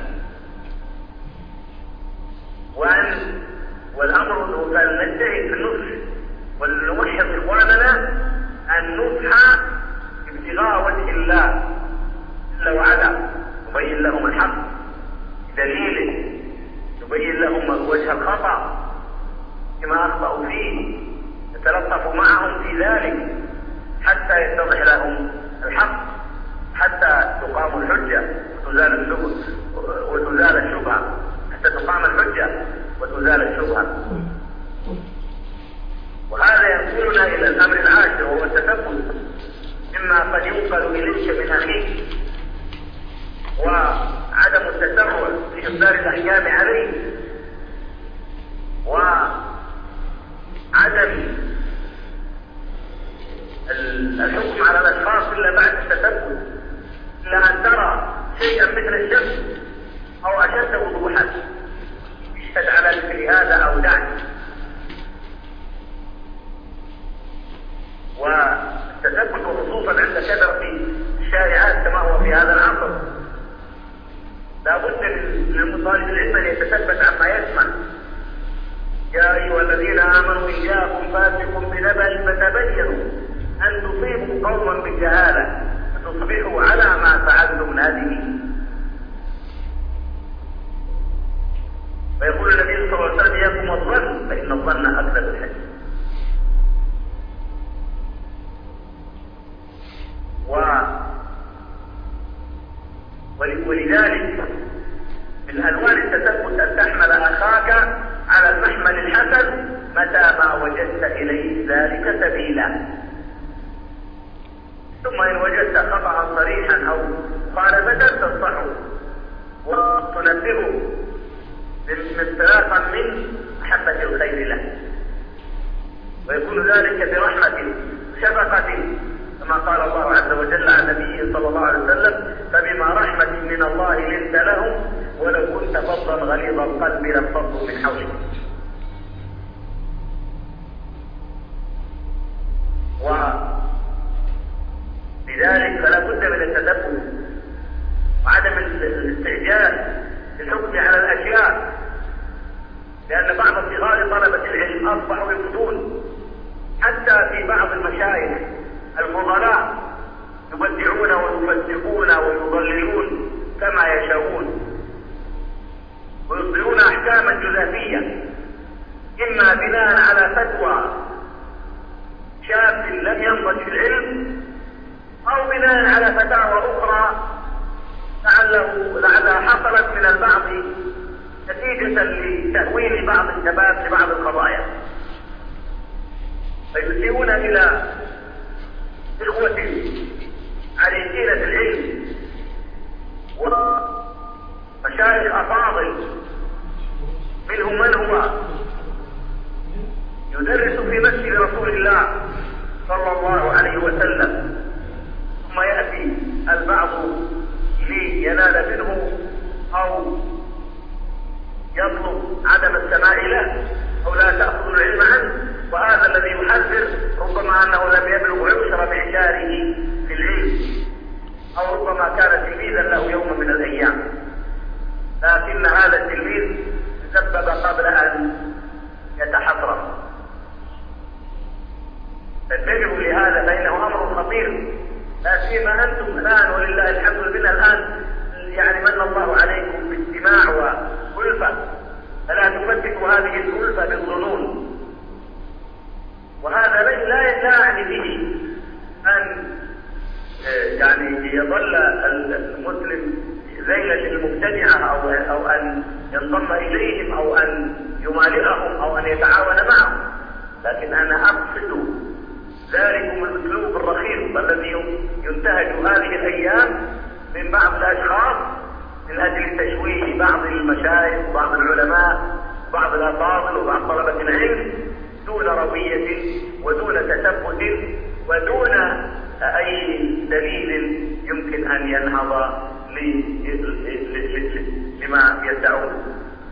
وأن والأمر أن نجتهد في النصح ونوحد إخواننا النصح ابتغاء وجه الله جل وعلا، نبين لهم الحق بدليله، نبين لهم وجه الخطأ فيما أخطأوا فيه، نتلطف معهم في ذلك حتى يتضح لهم الحق، حتى تقام الحجة وتزال الشبهة وتزال الشبهة حتى تقام الحجة وتزال الشبهة. وهذا ينقلنا إلى الأمر العاشر، وهو التثبت مما قد ينقل إليك من أخيك، وعدم التسرع في إصدار الأحكام عليه، وعدم الحكم على الأشخاص إلا بعد التثبت، إلا أن ترى شيئا مثل الشمس أو أشد وضوحا اشتد على مثل هذا أو دعني. والتثبت خصوصا عند كثرة الشائعات كما هو في هذا العصر، لا بد للمطالب العلم أن يتثبت عما يسمع. يا أيها الذين آمنوا إن جاءكم فاسق بنبأ فتبينوا أن تصيبوا قوما بجهالة فتصبحوا على ما فعلتم نادمين. فيقول النبي صلى الله عليه وسلم: إياكم والظن فإن الظن أكذب الحديث. و... ولذلك من ألوان التثبت أن تحمل أخاك على المحمل الحسن متى ما وجدت إليه ذلك سبيلا. ثم إن وجدت خطأ صريحا أو مخالفة تنصحه وتنبهه انطلاقا من محبة الخير له، ويكون ذلك برحمة شفقة كما قال الله عز وجل عن نبيه صلى الله عليه وسلم: فبما رحمة من الله لنت لهم ولو كنت فظا غليظ القلب لانفضوا من حولك. ولذلك فلا بد من التدبر وعدم الاستعجال في الحكم على الاشياء، لان بعض صغار طلبة العلم اصبحوا يفتون حتى في بعض المشايخ الفضلاء، يبدعون ويفسقون ويضللون كما يشاءون ويصدرون احكاما جزافية، اما بناء على فتوى شاب لم ينضج في العلم او بناء على فتاوى اخرى لعله لعلها حصلت من البعض نتيجة لتهويل بعض الشباب لبعض القضايا، فيسيئون الى إخوة عريقين في العلم ومشايخ أفاضل، منهم من هو يدرس في مسجد رسول الله صلى الله عليه وسلم، ثم يأتي البعض لينال منه أو يطلب عدم السماع له أو لا تأخذ العلم عنه، وهذا الذي يحذر ربما أنه لم يبلغ عشر معشاره في العلم، أو ربما كان تلميذا له يوم من الأيام، لكن هذا التلميذ تسبب قبل أن يتحضر. فانتبهوا لهذا فإنه أمر خطير، لا سيما أنتم الآن ولله الحمد لله الآن يعني من الله عليكم باستماع وألفة، فلا تفتكوا هذه الألفة بالظنون، وهذا لا لا يعني به أن يعني يظل المسلم ذيلا للمبتدعة أو أو أن ينضم إليهم أو أن يمالئهم أو أن يتعاون معهم، لكن أنا أقصد ذلكم الأسلوب الرخيص الذي ينتهج هذه الأيام من بعض الأشخاص من أجل تشويه بعض المشايخ وبعض العلماء وبعض الأفاضل وبعض طلبة العلم دون روية ودون تثبت ودون أي دليل يمكن أن ينهض لما يدعون.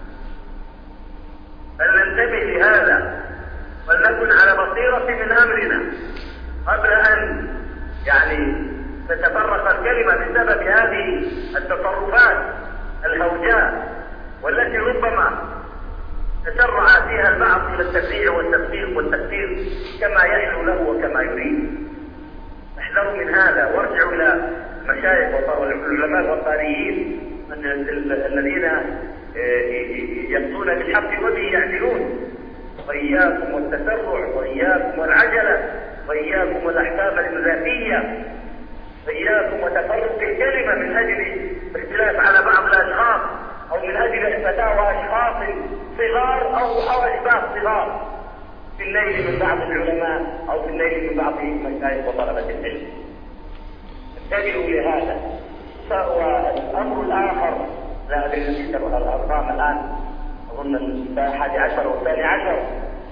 فلننتبه لهذا ولنكن على بصيرة من أمرنا قبل أن يعني تتفرق الكلمة بسبب هذه التصرفات الهوجاء والتي ربما تسرع فيها البعض إلى التبديع والتفسيق والتكفير كما يحلو له وكما يريد. احذروا من هذا وارجعوا إلى مشايخ والعلماء الربانيين الذين يأتون بالحق وبه يعدلون. وإياكم والتسرع وإياكم والعجلة وإياكم والأحكام الإنذابية وإياكم وتفرق الكلمة من أجل اختلاف على بعض الأشخاص أو من أجل فتاوى أشخاص صغار أو أو أشباح صغار في الليل من بعض العلماء أو في الليل من بعض المشايخ وطلبة العلم. انتبهوا لهذا. والأمر الآخر لا أدري الأرقام الآن أظن الحادي عشر والثاني عشر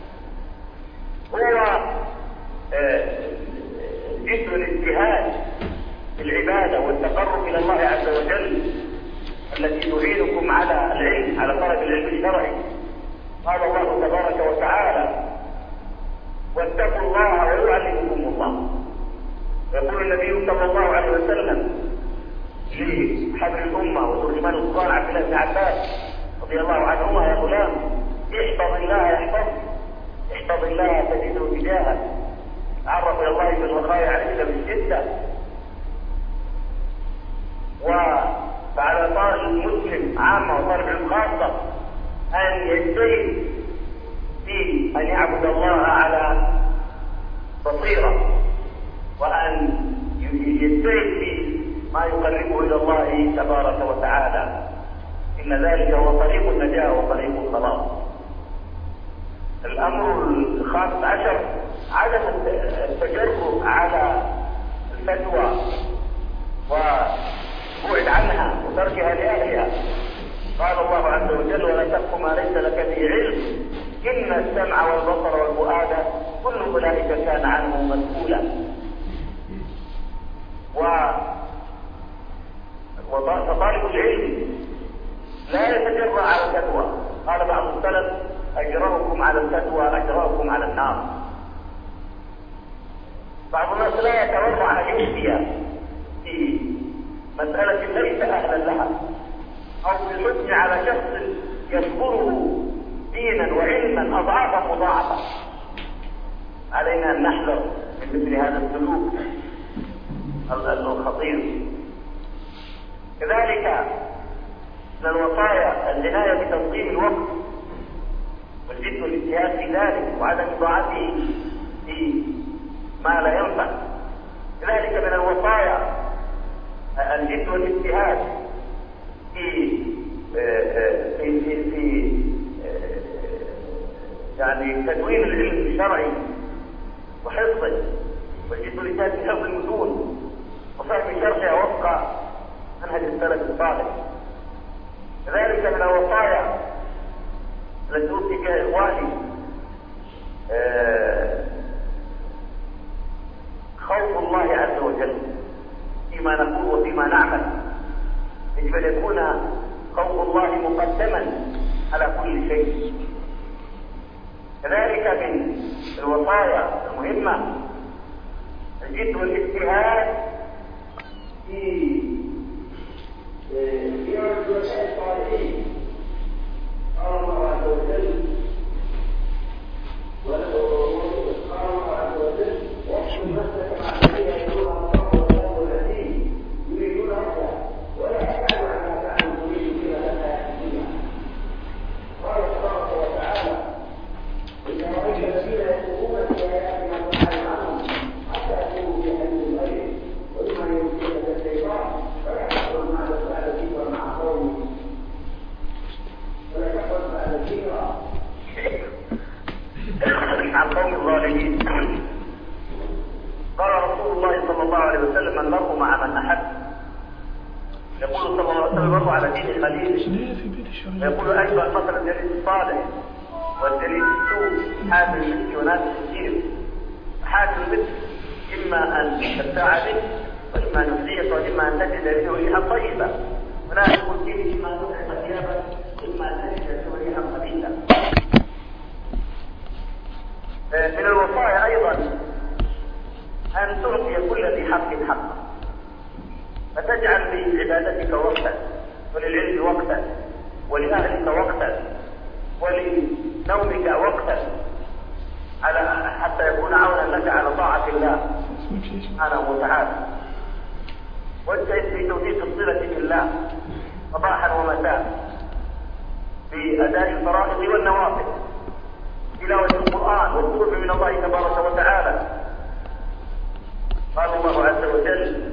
هو جسر الاجتهاد في العبادة والتقرب إلى الله عز وجل التي تعينكم على العلم على طلب العلم الشرعي. قال الله تبارك وتعالى: واتقوا الله ويعلمكم الله. يقول النبي صلى الله عليه وسلم لحبر الأمة وترجمان القرآن عبد الله بن عباس رضي الله عنهما: يا غلام احفظ الله يحفظك، احفظ الله تجده تجاهك. تعرف الى الله بالوقاية عليك بالشدة. وعلى طالب المسلم عامة وطالب العلم خاصة أن يجتهد في أن يعبد الله على بصيرة وأن يجتهد في ما يقربه إلى الله تبارك وتعالى، إن ذلك هو طريق النجاة وطريق الخلاص. الأمر الخامس عشر عدم التجرؤ على الفتوى وبعد عنها وتركها لأهلها. قال الله عز وجل: ولا تقف ما ليس لك به علم إن السمع والبصر والفؤاد كل أولئك كان عنه مسؤولا. وطالب العلم لا يتجرأ على الفتوى. قال بعض السلف: أجرأكم على الفتوى أجرأكم على النار. بعض الناس لا يتورع أن يفتي في مسألة ليس أهلا لها، أو بالحكم على شخص يذكره دينا وعلما أضعافا مضاعفة. علينا أن نحذر من مثل هذا السلوك الخطير. كذلك من الوصايا العناية بتنظيم الوقت والجد والاجتهاد في ذلك وعدم إضاعته في ما لا ينفع. كذلك من الوصايا الجد والاجتهاد في في في, في يعني تدوين العلم الشرعي وحفظه، والجد والاجتهاد في حفظ المتون وفهم شرحها وفق منهج السلف الصالح. كذلك من الوصايا التي اوصي بها اخواني خوف الله عز وجل فيما نقول وفيما نعمل. يجب ان يكون خوف الله مقدما على كل شيء. كذلك من الوصايا المهمه الجد والاجتهاد في في رجل الصالحين. قال الله عز وجل: قال الله عز وجل: واحشر نفسك مع الذين يدعون الله والله العزيز يريدون ربه ولا يسألوا عما فعلوا تريد فيما لم يأتينا. قال تبارك وتعالى: إن رأيت الذين يكفرون في آياتنا فاعرض عنهم حتى يكونوا في حديث غيره وإما يمكنك الشيطان فلا تقل مع السؤال الذكر مع قومه ولا تقل مع الذكر عن قوم الظالمين. قال رسول الله صلى الله عليه وسلم: المرء مع من أحب. يقول صلى الله عليه وسلم: المرء على دين خليله. يقول أيضا: مثل الجليس الصالح والجليس السوء حامل المسك وناس الكثير. حامل المسك إما أن تستمتع به وإما أن يحريك وإما أن تجد به ريحا طيبة، وناس الكثير إما أن تحرق ثيابه وإما أن تجد به ريحا خبيثة. من الوصايا أيضا أن تعطي كل ذي حق حقه، فتجعل لعبادتك وقتا وللعلم وقتا ولأهلك وقتا ولنومك وقتا على حتى يكون عونا لك على طاعة الله سبحانه وتعالى. واجتهد في توثيق الصلة بالله صباحا ومساء بأداء الفرائض والنوافل، تلاوة القرآن والقرب من الله تبارك وتعالى. قال الله عز وجل: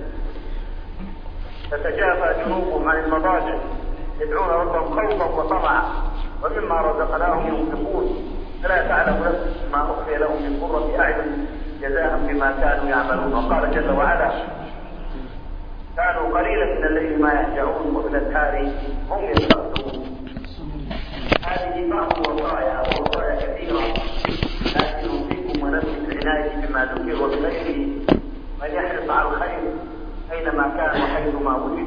تتجافى جنوبهم عن المضاجع يدعون ربهم خوفا وطمعا ومما رزقناهم ينفقون فلا تعلم نفس ما أخفي لهم من قرة أعين جزاء بما كانوا يعملون. وقال جل وعلا: كانوا قليلا من الليل ما يهجعون وبالأسحار هم يستغفرون. هذه بعض الوصايا ووصايا كثيرة، لكن أوصيكم ونفسي بالعناية بما ذكر وبغيره من يحرص على الخير أينما كان وحيثما وجد،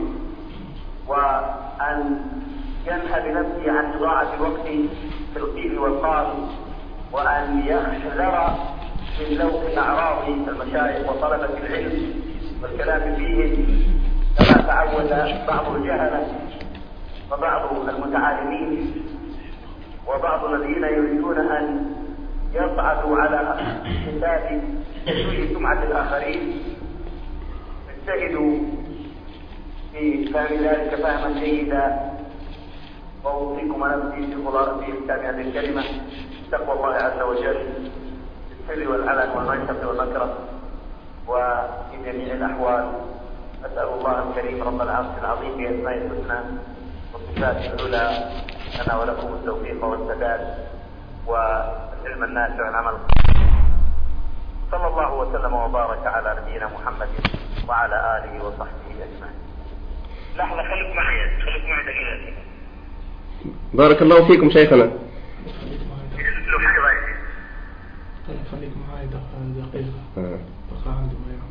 وأن ينهى بنفسه عن إضاعة الوقت في القيل والقال، وأن يحذر من ذوق الأعراض المشايخ وطلبة العلم والكلام فيهم، كما تعود بعض الجهلة وبعض المتعالمين وبعض الذين يريدون أن يصعدوا على حساب تشويه سمعة الآخرين. اجتهدوا في فهم ذلك فهما جيدا، وأوصيكم ونفسي في خلاصة إحكام هذه الكلمة تقوى الله عز وجل في السر والعلن والمنشط والمكره وفي جميع الأحوال. أسأل الله الكريم رب العرش العظيم بأسماء الحسنى وصفاته العلى لنا ولكم التوفيق والسداد والعلم النافع والعمل. صلى الله الله وسلم وبارك على نبينا محمد وعلى آله وصحبه أجمعين. لحظة خليك معي خليك معي دقيقة.
بارك الله فيكم شيخنا.
له حاجة
طيب خليك معي دقيقة. بقى عنده ما يعمل.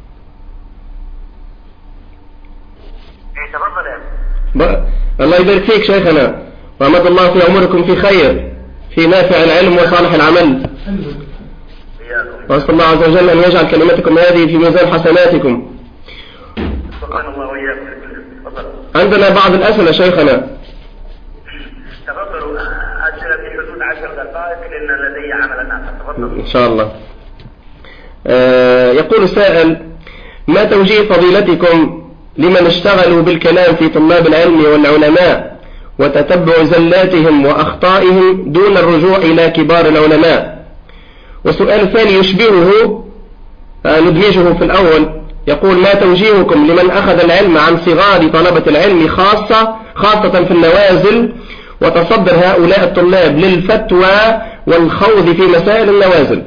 إيه تفضل يا
ب... الله يبارك فيك شيخنا، وأمد الله في عمركم في خير، في نافع العلم وصالح العمل. وأسأل الله عز وجل أن يجعل كلمتكم هذه في ميزان حسناتكم.
سبحان الله وإياكم.
عندنا بعض الأسئلة شيخنا.
تفضلوا، أسئلة في حدود عشر دقائق لأن لدي عملا آخر. تفضلوا.
إن شاء الله. آه يقول السائل: ما توجيه فضيلتكم لمن اشتغلوا بالكلام في طلاب العلم والعلماء وتتبع زلاتهم وأخطائهم دون الرجوع إلى كبار العلماء؟ والسؤال الثاني يشبهه، ندمجه في الأول، يقول: ما توجيهكم لمن أخذ العلم عن صغار طلبة العلم خاصة خاصة في النوازل وتصدر هؤلاء الطلاب للفتوى والخوض في مسائل النوازل؟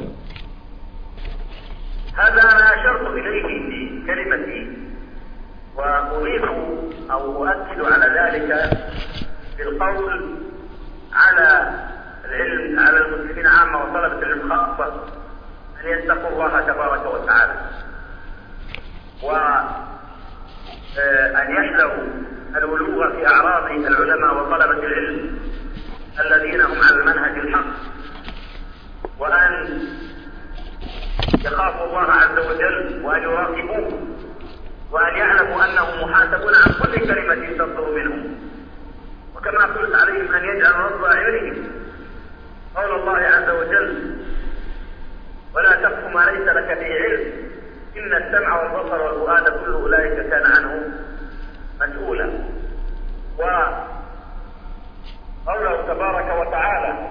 هذا أنا أشرت إليه في كلمتي، وأضيف أو أؤكد على ذلك بالقول على العلم على المسلمين عامة وطلبة العلم خاصة أن يتقوا الله تبارك وتعالى، وأن يحذروا الولوغ في أعراض العلماء وطلبة العلم الذين هم على المنهج الحق، وأن يخافوا الله عز وجل وأن يراقبوه، وأن يعلموا أنهم محاسبون عن كل كلمة تصدر منهم، وكما قلت عليهم أن يجعلوا رب أعينهم قول الله عز وجل: ولا تقف ما ليس لك به علم إن السمع والبصر والفؤاد كل أولئك كان عنه مسؤولا. وقوله تبارك وتعالى: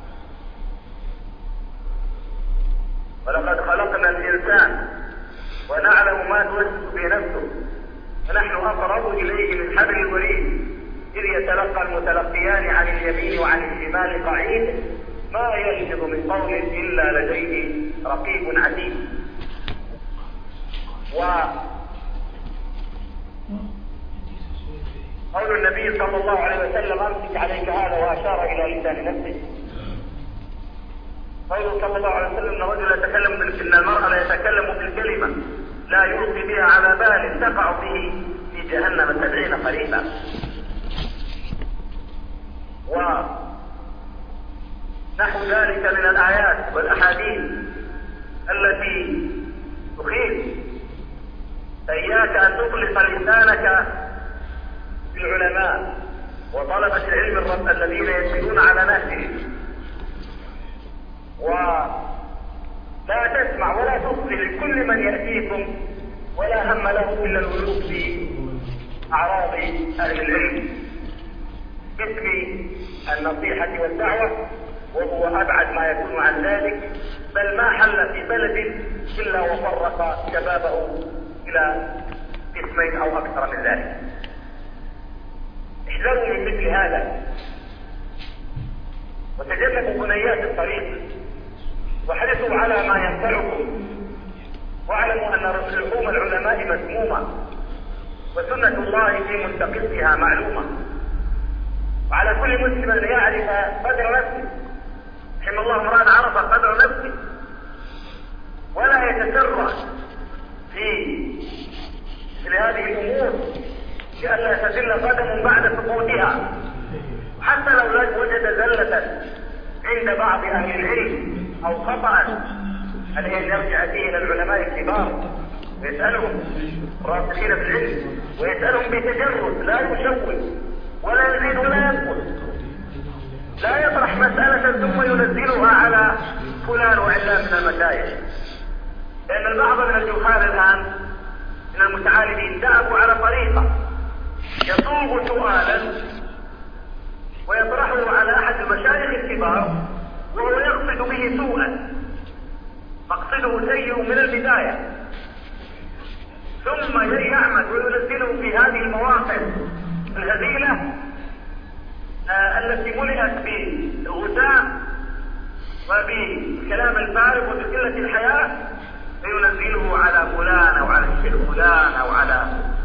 ولقد خلقنا الإنسان ونعلم ما توسوس به نفسه ونحن أقرب إليه من حبل الوريد إذ يتلقى المتلقيان عن اليمين وعن الشمال قعيد ما يلفظ من قول إلا لديه رقيب عتيد. وقول النبي صلى الله عليه وسلم: أمسك عليك هذا، وأشار إلى لسان نفسه. قوله صلى الله عليه وسلم: ان الرجل يتكلم ان المرء لا يتكلم بالكلمه لا يلقي بها على بال تقع به في جهنم سبعين قريبا. ونحو ذلك من الايات والاحاديث التي تخيف. اياك ان تطلق لسانك بالعلماء وطلبه العلم الرب الذين يسيرون على نهجهم، ولا تسمع ولا تصغي لكل من يأتيكم ولا هم له إلا الولوغ في أعراض أهل العلم باسم النصيحة والدعوة، وهو أبعد ما يكون عن ذلك، بل ما حل في بلد إلا وفرق شبابه إلى قسمين أو أكثر من ذلك. احذروا من مثل هذا وتجنبوا بنيات الطريق، واحرصوا على ما ينفعكم، واعلموا ان لحوم العلماء مسمومه وسنه الله في منتقصها معلومه، وعلى كل مسلم ان يعرف قدر نفسه. رحم الله امرأ عرف قدر نفسه ولا يتسرع في مثل هذه الامور لئلا تزل قدم بعد سقوطها، حتى لو وجد زله عند بعض اهل العلم او خطأ عليه ان يرجع فيه الى العلماء الكبار ويسألهم الراسخين في العلم، ويسألهم بتجرد لا يشوش ولا يزيد ولا ينقص، لا يطرح مسألة ثم ينزلها على فلان وعلان من المشايخ، لأن البعض من الجهال الآن من المتعالمين ذهبوا على طريقة يصوغ سؤالا ويطرحه على أحد المشايخ الكبار وهو يقصد به سوءا، مقصده سيء من البداية، ثم يعمد وينزله في هذه المواقف الهزيلة آه التي ملئت بالغثاء وبالكلام الفارغ وبقلة الحياة، فينزله على فلان أو على الشيخ فلان أو على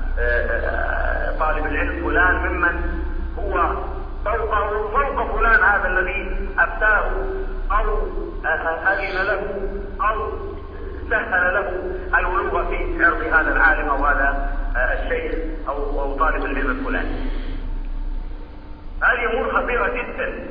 طالب العلم فلان ممن هو فوقه فوق فلان هذا الذي أفتاه أو أذن له أو سهل له الولوغ في عرض هذا العالم أو هذا الشيخ أو, أو طالب العلم الفلاني. هذه أمور خطيرة جدا،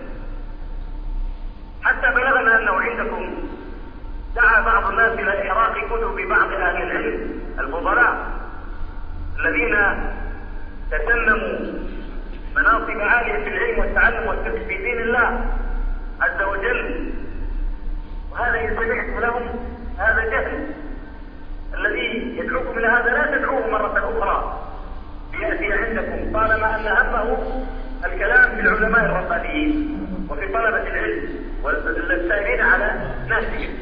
حتى بلغنا أنه عندكم دعا بعض الناس إلى إحراق كتب بعض أهل العلم الفضلاء الذين تسلموا مناصب عالية في العلم والتعلم والفقه في دين الله عز وجل، وهذا إن سمعت لهم هذا جهل. الذي يدعوكم إلى هذا لا تدعوه مرة أخرى ليأتي عندكم طالما أن همه الكلام في العلماء الربانيين وفي طلبة العلم والسائرين على نهجهم.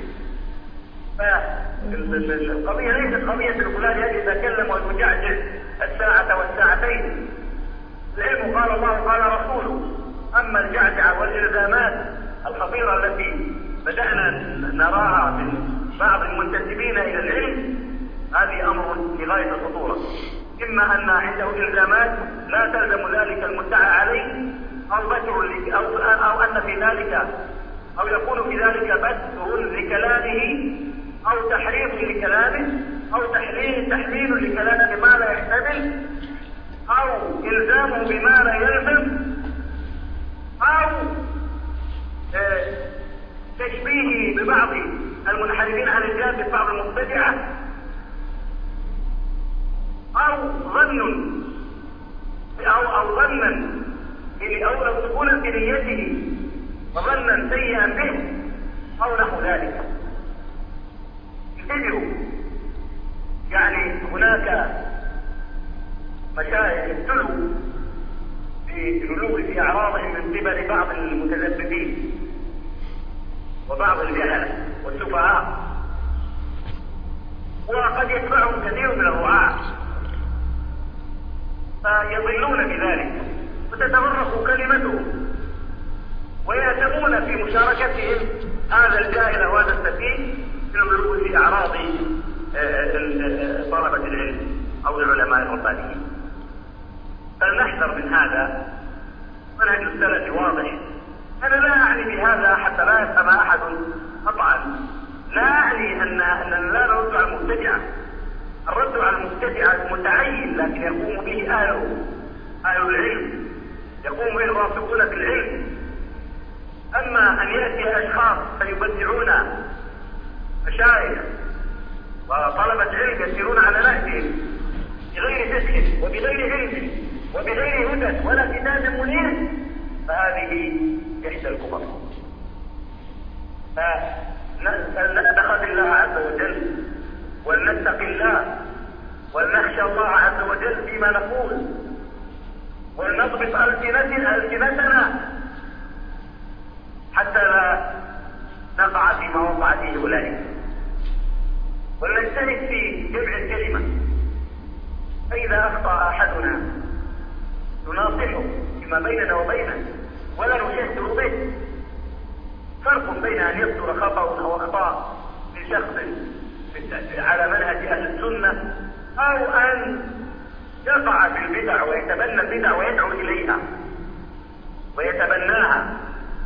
فالقضية ليست قضية الفلان يتكلم ويجعجع الساعة والساعتين. العلم قال الله قال رسوله. أما الجعجعة والإلزامات الخطيرة التي بدأنا نراها من بعض المنتسبين إلى العلم هذه أمر في غاية الخطورة. إما أن عنده إلزامات لا تلزم ذلك المدعى عليه أو بتر أو, أو أن في ذلك أو يكون في ذلك بتر لكلامه أو تحريف لكلامه أو تحليل تحليل لكلامه ما لا يحتمل أو إلزامه بما لا يلزم أو اه تشبيهه ببعض المنحرفين عن الجاد ببعض المبتدعة أو ظن أو أو ظنا أو لو تكون في نيته وظنا سيئا به أو نحو ذلك. انتبهوا، يعني هناك مشايخ ابتلوا بالغلو في أعراضهم من قبل بعض المتلبسين وبعض الجهل والسفهاء، وقد يتبعهم كثير من الرعاة فيضلون بذلك وتتورط كلمتهم ويأتمون في مشاركتهم هذا الجاهل وهذا السفيه في الغلو في أعراض طلبة العلم أو العلماء الربانيين. فلنحذر من هذا. منهج السلف واضح. أنا لا أعني بهذا حتى لا يفهم أحد قطعا، لا أعني أن أننا لا نرد على المبتدعة. الرد على المبتدعة متعين لكن يقوم به أهله أهل العلم، يقوم به الراسخون في العلم. أما أن يأتي أشخاص فيبدعون مشايخ وطلبة علم يسيرون على نهجهم بغير فقه وبغير علم وبغير هدى ولا كتاب منير فهذه إحدى الكبر. فلنتخذ الله عز وجل ولنتق الله ولنخشى الله عز وجل فيما نقول ولنضبط ألسنتنا ألسنتنا حتى لا نقع فيما وقع فيه أولئك، ولنجتهد في جمع الكلمة. فإذا أخطأ أحدنا نناصحه فيما بيننا وبينه ولا نشهر به. فرق بين أن يصدر خطأ أو أخطاء من شخص على منهج أهل السنة أو أن يقع في البدع ويتبنى البدع ويدعو إليها ويتبناها.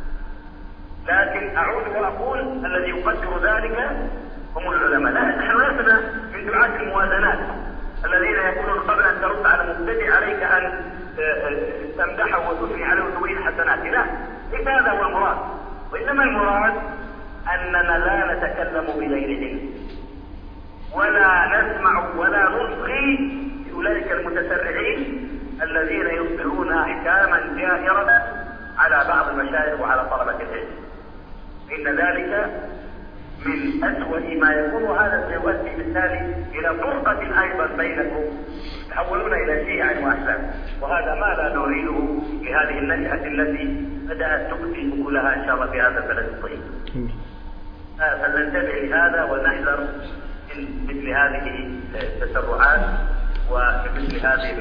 لكن أعود وأقول الذي يقدر ذلك هم العلماء. لا، نحن لسنا من دعاة الموازنات الذين يقولون قبل أن ترد على مبتدع عليك أن تمدحه وتثني عليه وتبين حسناته. لا، ليس هذا هو المراد، وإنما المراد أننا لا نتكلم بغير علم ولا نسمع ولا نصغي لأولئك المتسرعين الذين يصدرون أحكاما جائرة على بعض المشايخ وعلى طلبة العلم. إن ذلك من أسوأ ما يكون. هذا سيؤدي بالتالي إلى فرقة أيضا بينكم، تحولون إلى شيعا وأحزاب، وهذا ما لا نريده لهذه النشأة التي بدأت تؤتي أكلها إن شاء الله في هذا البلد الطيب. فلننتبه لهذا ونحذر من مثل هذه التسرعات ومثل هذه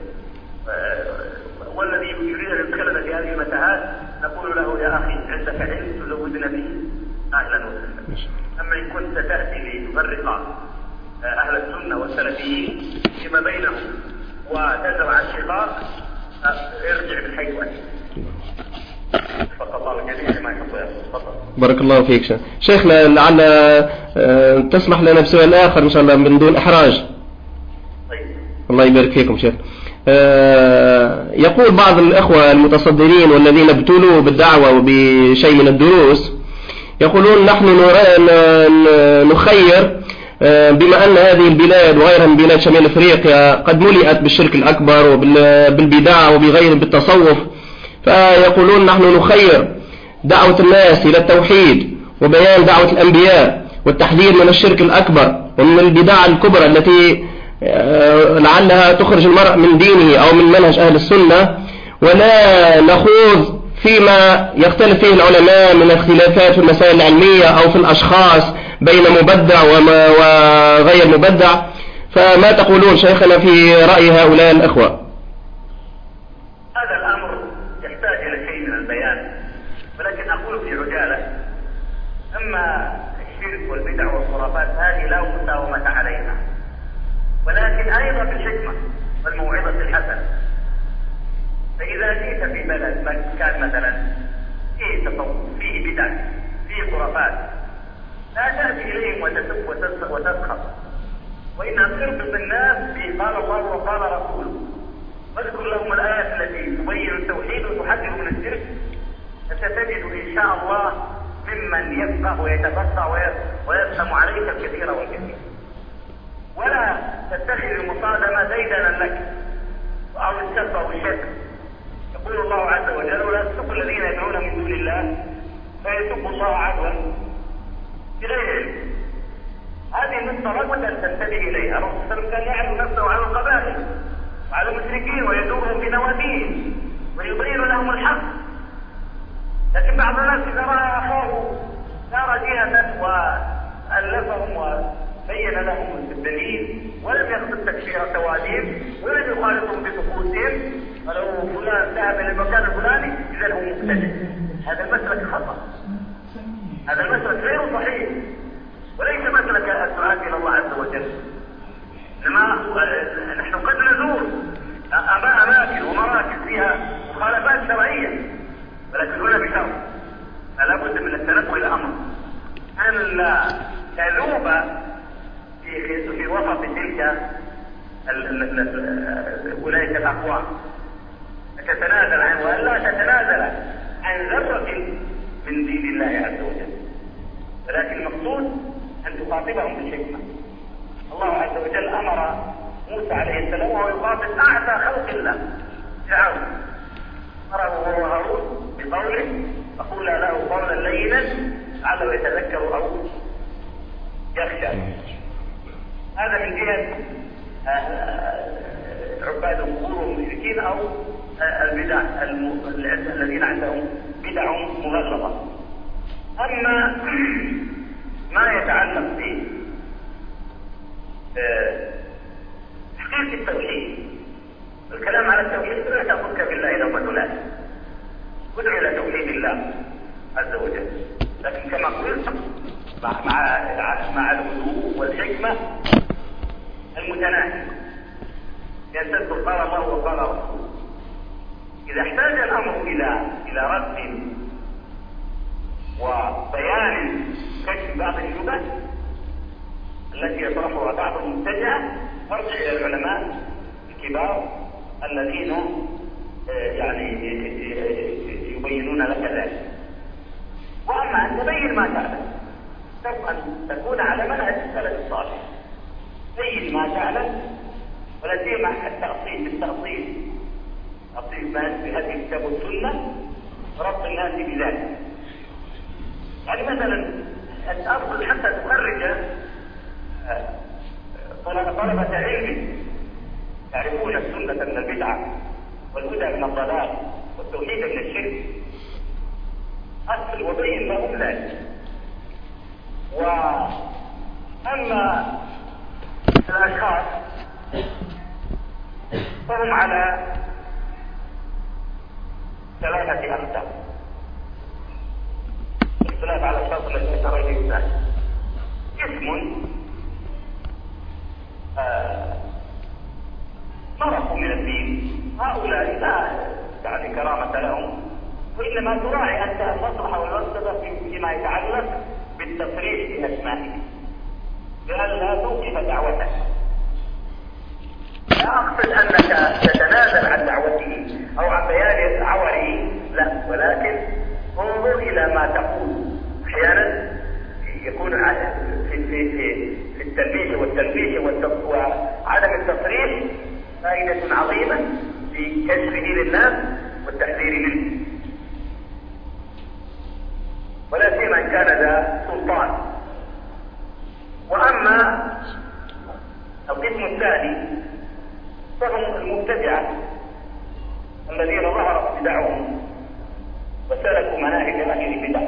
والذي يريد أن يدخلنا في هذه المتاهات نقول له يا أخي عندك علم تزودنا به، أهلا وسهلا. أما إن كنت تأتي لتفرق أهل السنة والسلفيين فيما بينهم وتزرع الشقاق ارجع من حيث أنت. فقط الله الجميع ما يحب.
بارك الله فيك شيخ. شيخنا لعل أه تسمح لنا بسؤال آخر إن شاء الله من دون إحراج.
طيب.
الله يبارك فيكم شيخ. أه يقول بعض الأخوة المتصدرين والذين ابتلوا بالدعوة وبشيء من الدروس يقولون نحن نخير بما أن هذه البلاد وغيرها من بلاد شمال أفريقيا قد ملئت بالشرك الأكبر وبالبدع وبغير بالتصوف، فيقولون نحن نخير دعوة الناس إلى التوحيد وبيان دعوة الأنبياء والتحذير من الشرك الأكبر ومن البدع الكبرى التي لعلها تخرج المرء من دينه أو من منهج أهل السنة، ولا نخوض فيما يختلف فيه العلماء من اختلافات في المسائل العلمية أو في الأشخاص بين مبدع وغير مبدع. فما تقولون شيخنا في رأي هؤلاء الأخوة؟
هذا الأمر يحتاج إلى شيء من البيان، ولكن أقول في عجالة: أما الشرك والبدع والخرافات هذه لا مساومة عليها، ولكن أيضا بالحكمة والموعظة الحسنة. فإذا جئت في بلد كان مثلا فيه تصوف، فيه بدع، فيه خرافات، لا تأتي إليهم وتسب وتسخط، وإنها تربط الناس بقال الله وقال رسوله، واذكر لهم الآيات التي تبين التوحيد وتحذر من الشرك، فستجد إن شاء الله ممن يفقه ويتفقه ويفهم عليك الكثير والكثير. ولا تتخذ المصادمة ديدنا لك أو الشك أو الشك. يقول الله عز وجل: ولا تسبوا الذين يدعون من دون الله فيسبوا الله عدوا بغير علم. هذه النقطة لابد أن تنتبه إليها. الرسول صلى الله عليه وسلم كان يعلو نفسه على القبائل وعلى المشركين ويدورهم بنواديهم ويبين لهم الحق، لكن بعض الناس إذا رأى أخاه دار جهة وألفهم وبين لهم الدليل ولم يقصد تكفير تواديم ولم يخالطهم بطقوسهم، فلو فلان ذهب إلى المكان الفلاني إذا هو مبتدع. هذا المسلك خطأ، هذا المسلك غير صحيح، وليس مسلك الدعاة إلى الله عز وجل. إنما نحن قد نزور أماكن ومراكز فيها مخالفات شرعية، ولكن هنا بشرط، فلا بد من التنبه إلى أمر أن لا تذوب في في وسط تلك أولئك الأقوام، تتنازل عن وألا تتنازل عن ذرة من دين الله عز وجل، ولكن المقصود أن تخاطبهم بالحكمة. الله عز وجل أمر موسى عليه السلام وهو يخاطب أعتى خلق الله فرعون، أمره هو هارون بقوله: فقولا له قولا لينا لعله يتذكر أو يخشى. هذا من جهة عباد القبور والمشركين أو البدع الذين عندهم بدع مغلظة. أما ما يتعلق به تحقيق التوحيد، الكلام على التوحيد لا تأخذك بالله لومة لائم، ادعو إلى توحيد الله عز وجل، لكن كما قلت مع مع مع الهدوء والحكمة المتناهية، بأن تذكر قال الله وقال رسوله. إذا احتاج الأمر إلى إلى رد وبيان كشف بعض الشبهات التي يطرحها بعض المبتدعة، فارجع إلى العلماء الكبار الذين يعني يبينون لك ذلك. وأما أن تبين ما تعلم، شرط أن تكون على منهج السلف الصالح، بين ما تعلم، ولا سيما التأصيل بالتأصيل، تأصيل الناس بهذه الكتاب والسنة وربط الناس بذلك. يعني مثلا الأرض حتى تخرج طلبة علم يعرفون السنة من البدعة والهدى من الضلال والتوحيد من الشرك، أصل وبين لهم ذلك. وأما الأشخاص فهم على ثلاثة أقسام. اختلاف على الشرط الذي اشترى اليه السائل. اسم آه مرقوا من الدين، هؤلاء لا يعني كرامة لهم، وإنما تراعي أنت المصلحة والمفسدة فيما يتعلق بالتصريح بأسمائهم لئلا توقف دعوتك. لا أقصد أنك تتنازل عن دعوته أو عن بيان عوره، لا، ولكن انظر إلى ما تقول. أحيانا يكون في في في في التلبيش والتلبيش وعدم التصريح فائدة عظيمة في كشفه للناس والتحذير منه، ولا سيما إن كان ذا سلطان. وأما القسم الثاني فهم المبتدعة الذين ظهرت بدعهم وسلكوا مناهج أهل البدع،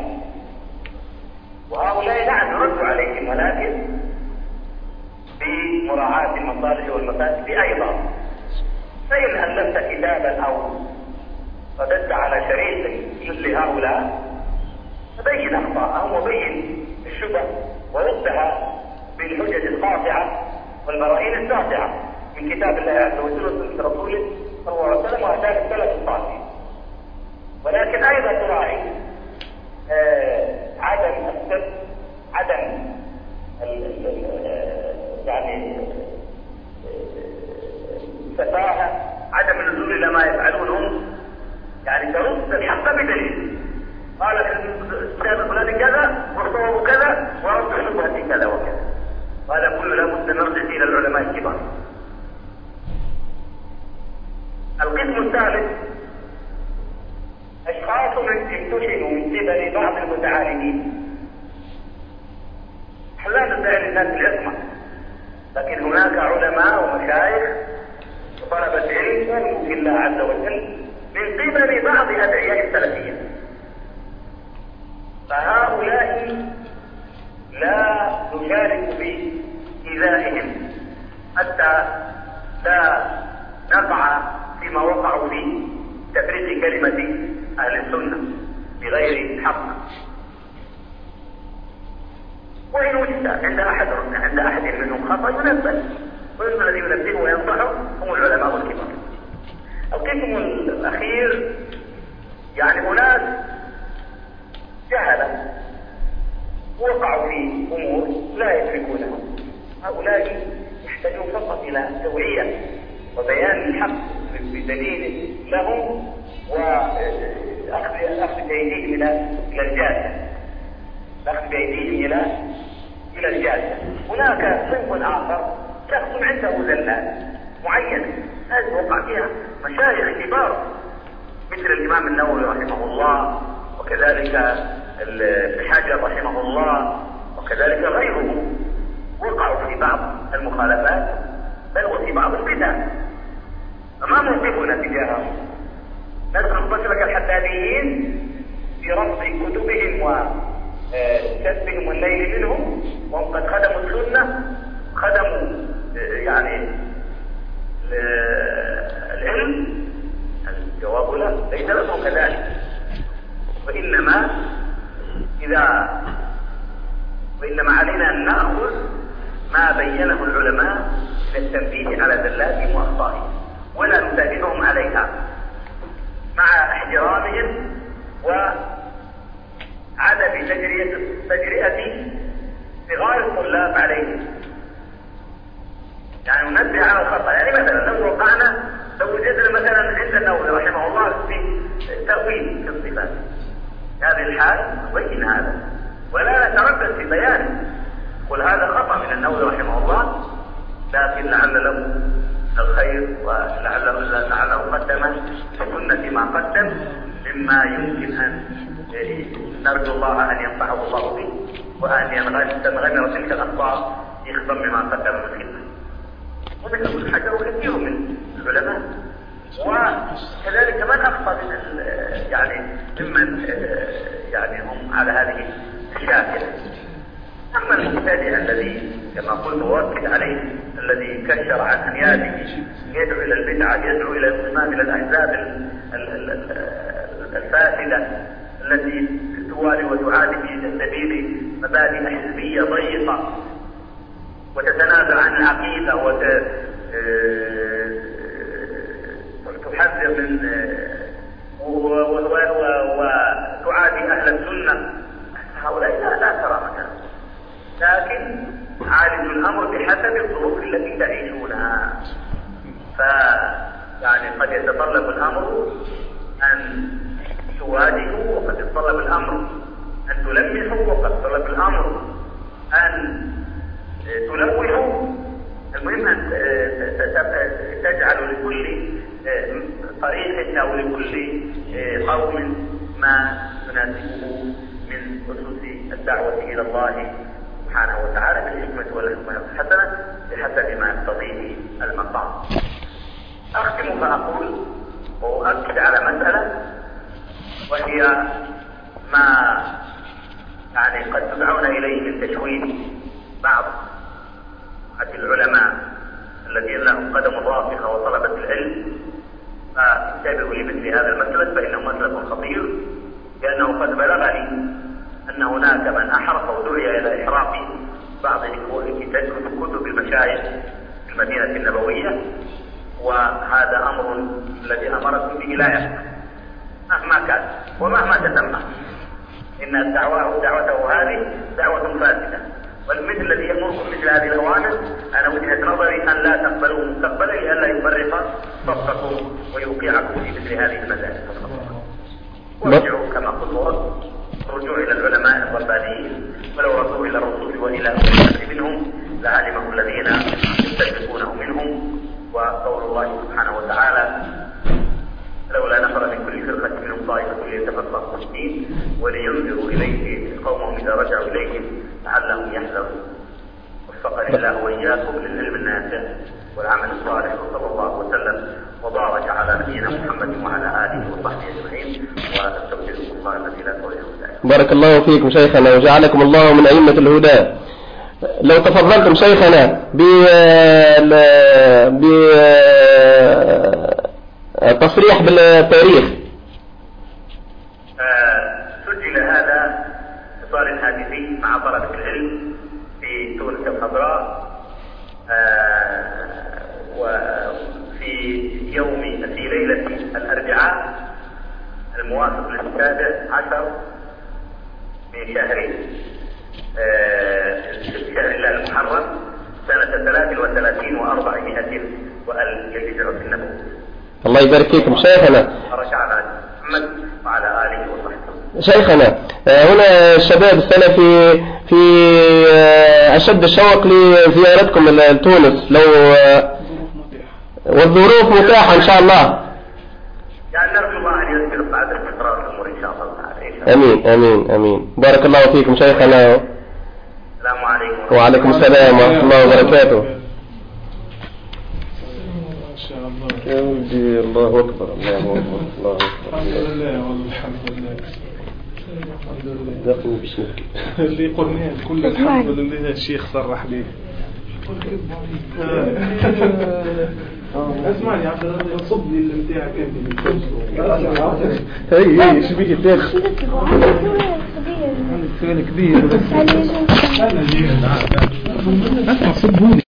وهؤلاء نعم يرد عليهم، ولكن بمراعاة المصالح والمفاسد أيضا. فإن ألفت كتابا أو رددت على شريط مثل هؤلاء فبين أخطاءهم وبين الشبه وردها بالحجج القاطعة والبراهين الساطعة من كتاب الله عز وجل وسنة رسوله صلى الله عليه وسلم وآثار السلف الصالح. ولكن أيضا تراعي آه عدم السب، عدم يعني السفاهة، عدم النزول إلى ما يفعلونه، يعني ترد الحق بدليل. قال الكتاب الفلاني كذا والصواب كذا ورد الشبهة كذا وكذا. قال كل لابد نرجع إلى العلماء الكبار. القسم الثالث أشخاص انتشنوا من قبل بعض المتعالمين. لا ندعي للناس العصمة، لكن هناك علماء ومشايخ وطلبة علم قوموا في الله عز وجل من قبل بعض أدعياء السلفية، فهؤلاء لا نشارك في إيذائهم حتى لا نقع فيما وقعوا فيه، تفريق كلمة أهل السنة بغير حق. وإن وجد عند أحد عند أحد منهم خطأ ينبه، وإن الذي ينبه وينصحه هم العلماء الكبار. القسم الأخير يعني أناس جهلة وقعوا في أمور لا يدركونها، هؤلاء يحتاجون فقط إلى توعية وبيان الحق بدليل لهم وأخذ أخذ بأيديهم إلى إلى الجادة، أخذ بأيديهم إلى إلى الجادة. هناك صنف آخر شخص عنده زلات معينة هذه وقع فيها مشايخ كبار مثل الإمام النووي رحمه الله، وكذلك ابن حجر رحمه الله، وكذلك غيره، وقعوا في بعض المخالفات بل وفي بعض البدع. فما موقفنا تجاههم؟ ندخل مسلك الحداديين في رفض كتبهم وكتبهم والليل منهم وهم قد خدموا السنة، خدموا يعني العلم؟ الجواب لا، ليس لهم كذلك. وإنما إذا وإنما علينا أن نأخذ ما بينه العلماء للتنبيه على زلاتهم وأخطائهم ولا نتابعهم عليها، مع احترامهم وعدم تجرئة صغار الطلاب عليهم. يعني ننبه على الخطأ. يعني مثلا لو وقعنا لو وجدنا مثلا عند النووي رحمه الله في تأويل في الصفات، هذه الحال نبين هذا ولا نتردد في بيانه، قل هذا خطأ من النووي رحمه الله، لكن لعل له الخير ولعله لعله قدم بسنة ما قدم مما يمكن أن نرجو الله أن ينفعه الله به وأن ينغمر تلك الأخطاء يخدم بما قدم من خدمة. ومثل ابن حجر وكثير من العلماء، وكذلك من أخطأ من يعني ممن يعني هم على هذه الشاكلة. أما المبتدع الذي كما قلت وأكد عليه الذي كشر عن أنيابه يدعو إلى البدعة، يدعو إلى الانضمام إلى الأحزاب الفاسدة التي توالي وتعادي في سبيل مبادئ حزبية ضيقة وتتنازل عن العقيدة وتحذر من وتعادي أهل السنة، هؤلاء لا, لا كرامة لهم، لكن عالج الأمر بحسب الظروف التي تعيشونها. ف يعني قد يتطلب الأمر أن تواجهوا، وقد يتطلب الأمر أن تلمحوا، وقد يتطلب الأمر أن تلوحوا. المهم أن تجعل لكل طريق أو لكل قوم ما يناسبه من أسس الدعوة إلى الله سبحانه وتعالى بالحكمة والحكمة الحسنة بحسب ما يقتضيه المقام. أختم فأقول وأؤكد على مسألة، وهي ما يعني قد تدعون إليه من تشويه بعض العلماء الذين لهم قدم راسخة وطلبة العلم، فانتبهوا لمثل هذا المسلك فإنه مسلك خطير، لأنه قد بلغني أن هناك من أحرق ودعي إلى إحراق بعض كتب المشايخ في المدينة النبوية، وهذا أمر الذي أمركم به لا يحصل مهما كان ومهما تسمى، إن الدعوة دعوته هذه دعوة فاسدة، والمثل الذي يأمركم مثل هذه الأوامر أنا وجهة نظري أن لا تقبلوا مستقبلا لئلا يفرق صفكم ويوقعكم في مثل هذه المسائل. وارجعوا كما قلت، رجوع إلى العلماء الربانيين، ولو ردوا إلى الرسول وإلى أولي الأمر منهم لعلمه الذين يستشرقونه منهم. وقول الله سبحانه وتعالى: لولا نفر من كل فرقة منهم طائفة ليتفقهوا في الدين ولينذروا إليه قومهم إذا رجعوا إليهم لعلهم يحذرون. وفقني الله وإياكم للعلم النافع والعمل الصالح، وصلى الله وسلم وبارك على نبينا محمد وعلى آله وصحبه أجمعين، وأستغفركم الله الذي لا تضيع ودائعه.
بارك الله فيكم شيخنا وجعلكم الله من أئمة الهدى. لو تفضلتم شيخنا بتصريح بالتاريخ.
سجل هذا اتصال هاتفي مع طلبة العلم في تونس الخضراء، وفي يوم في ليلة الأربعاء الموافق للسابع عشر من شهر شهر الله المحرم سنة ثلاث وثلاثين وأربعمائة وألف للهجرة النبوية.
الله يبارك فيكم شيخنا.
بركة على محمد وعلى آله وصحبه.
شيخنا هنا الشباب السلفي في أشد الشوق لزيارتكم لتونس، لو والظروف متاحة إن شاء الله.
يعني نرجو الله أن يسر بعد استقرار الأمور إن شاء الله تعالى.
أمين أمين أمين. بارك الله فيكم شيخنا.
السلام عليكم.
وعليكم السلام ورحمة الله وبركاته. يا ولدي الله أكبر الله أكبر الله أكبر.
الحمد لله والحمد لله الحمد لله.
دقوا بشيك
اللي قلناه كل الحمد لله الشيخ صرح لي. اسمعني يا عبد الله صب لي الامتاع كامل.
هي هي ايش بيك الداخل؟
عندك سؤال كبير بس. انا جيت. اسمع صبوني.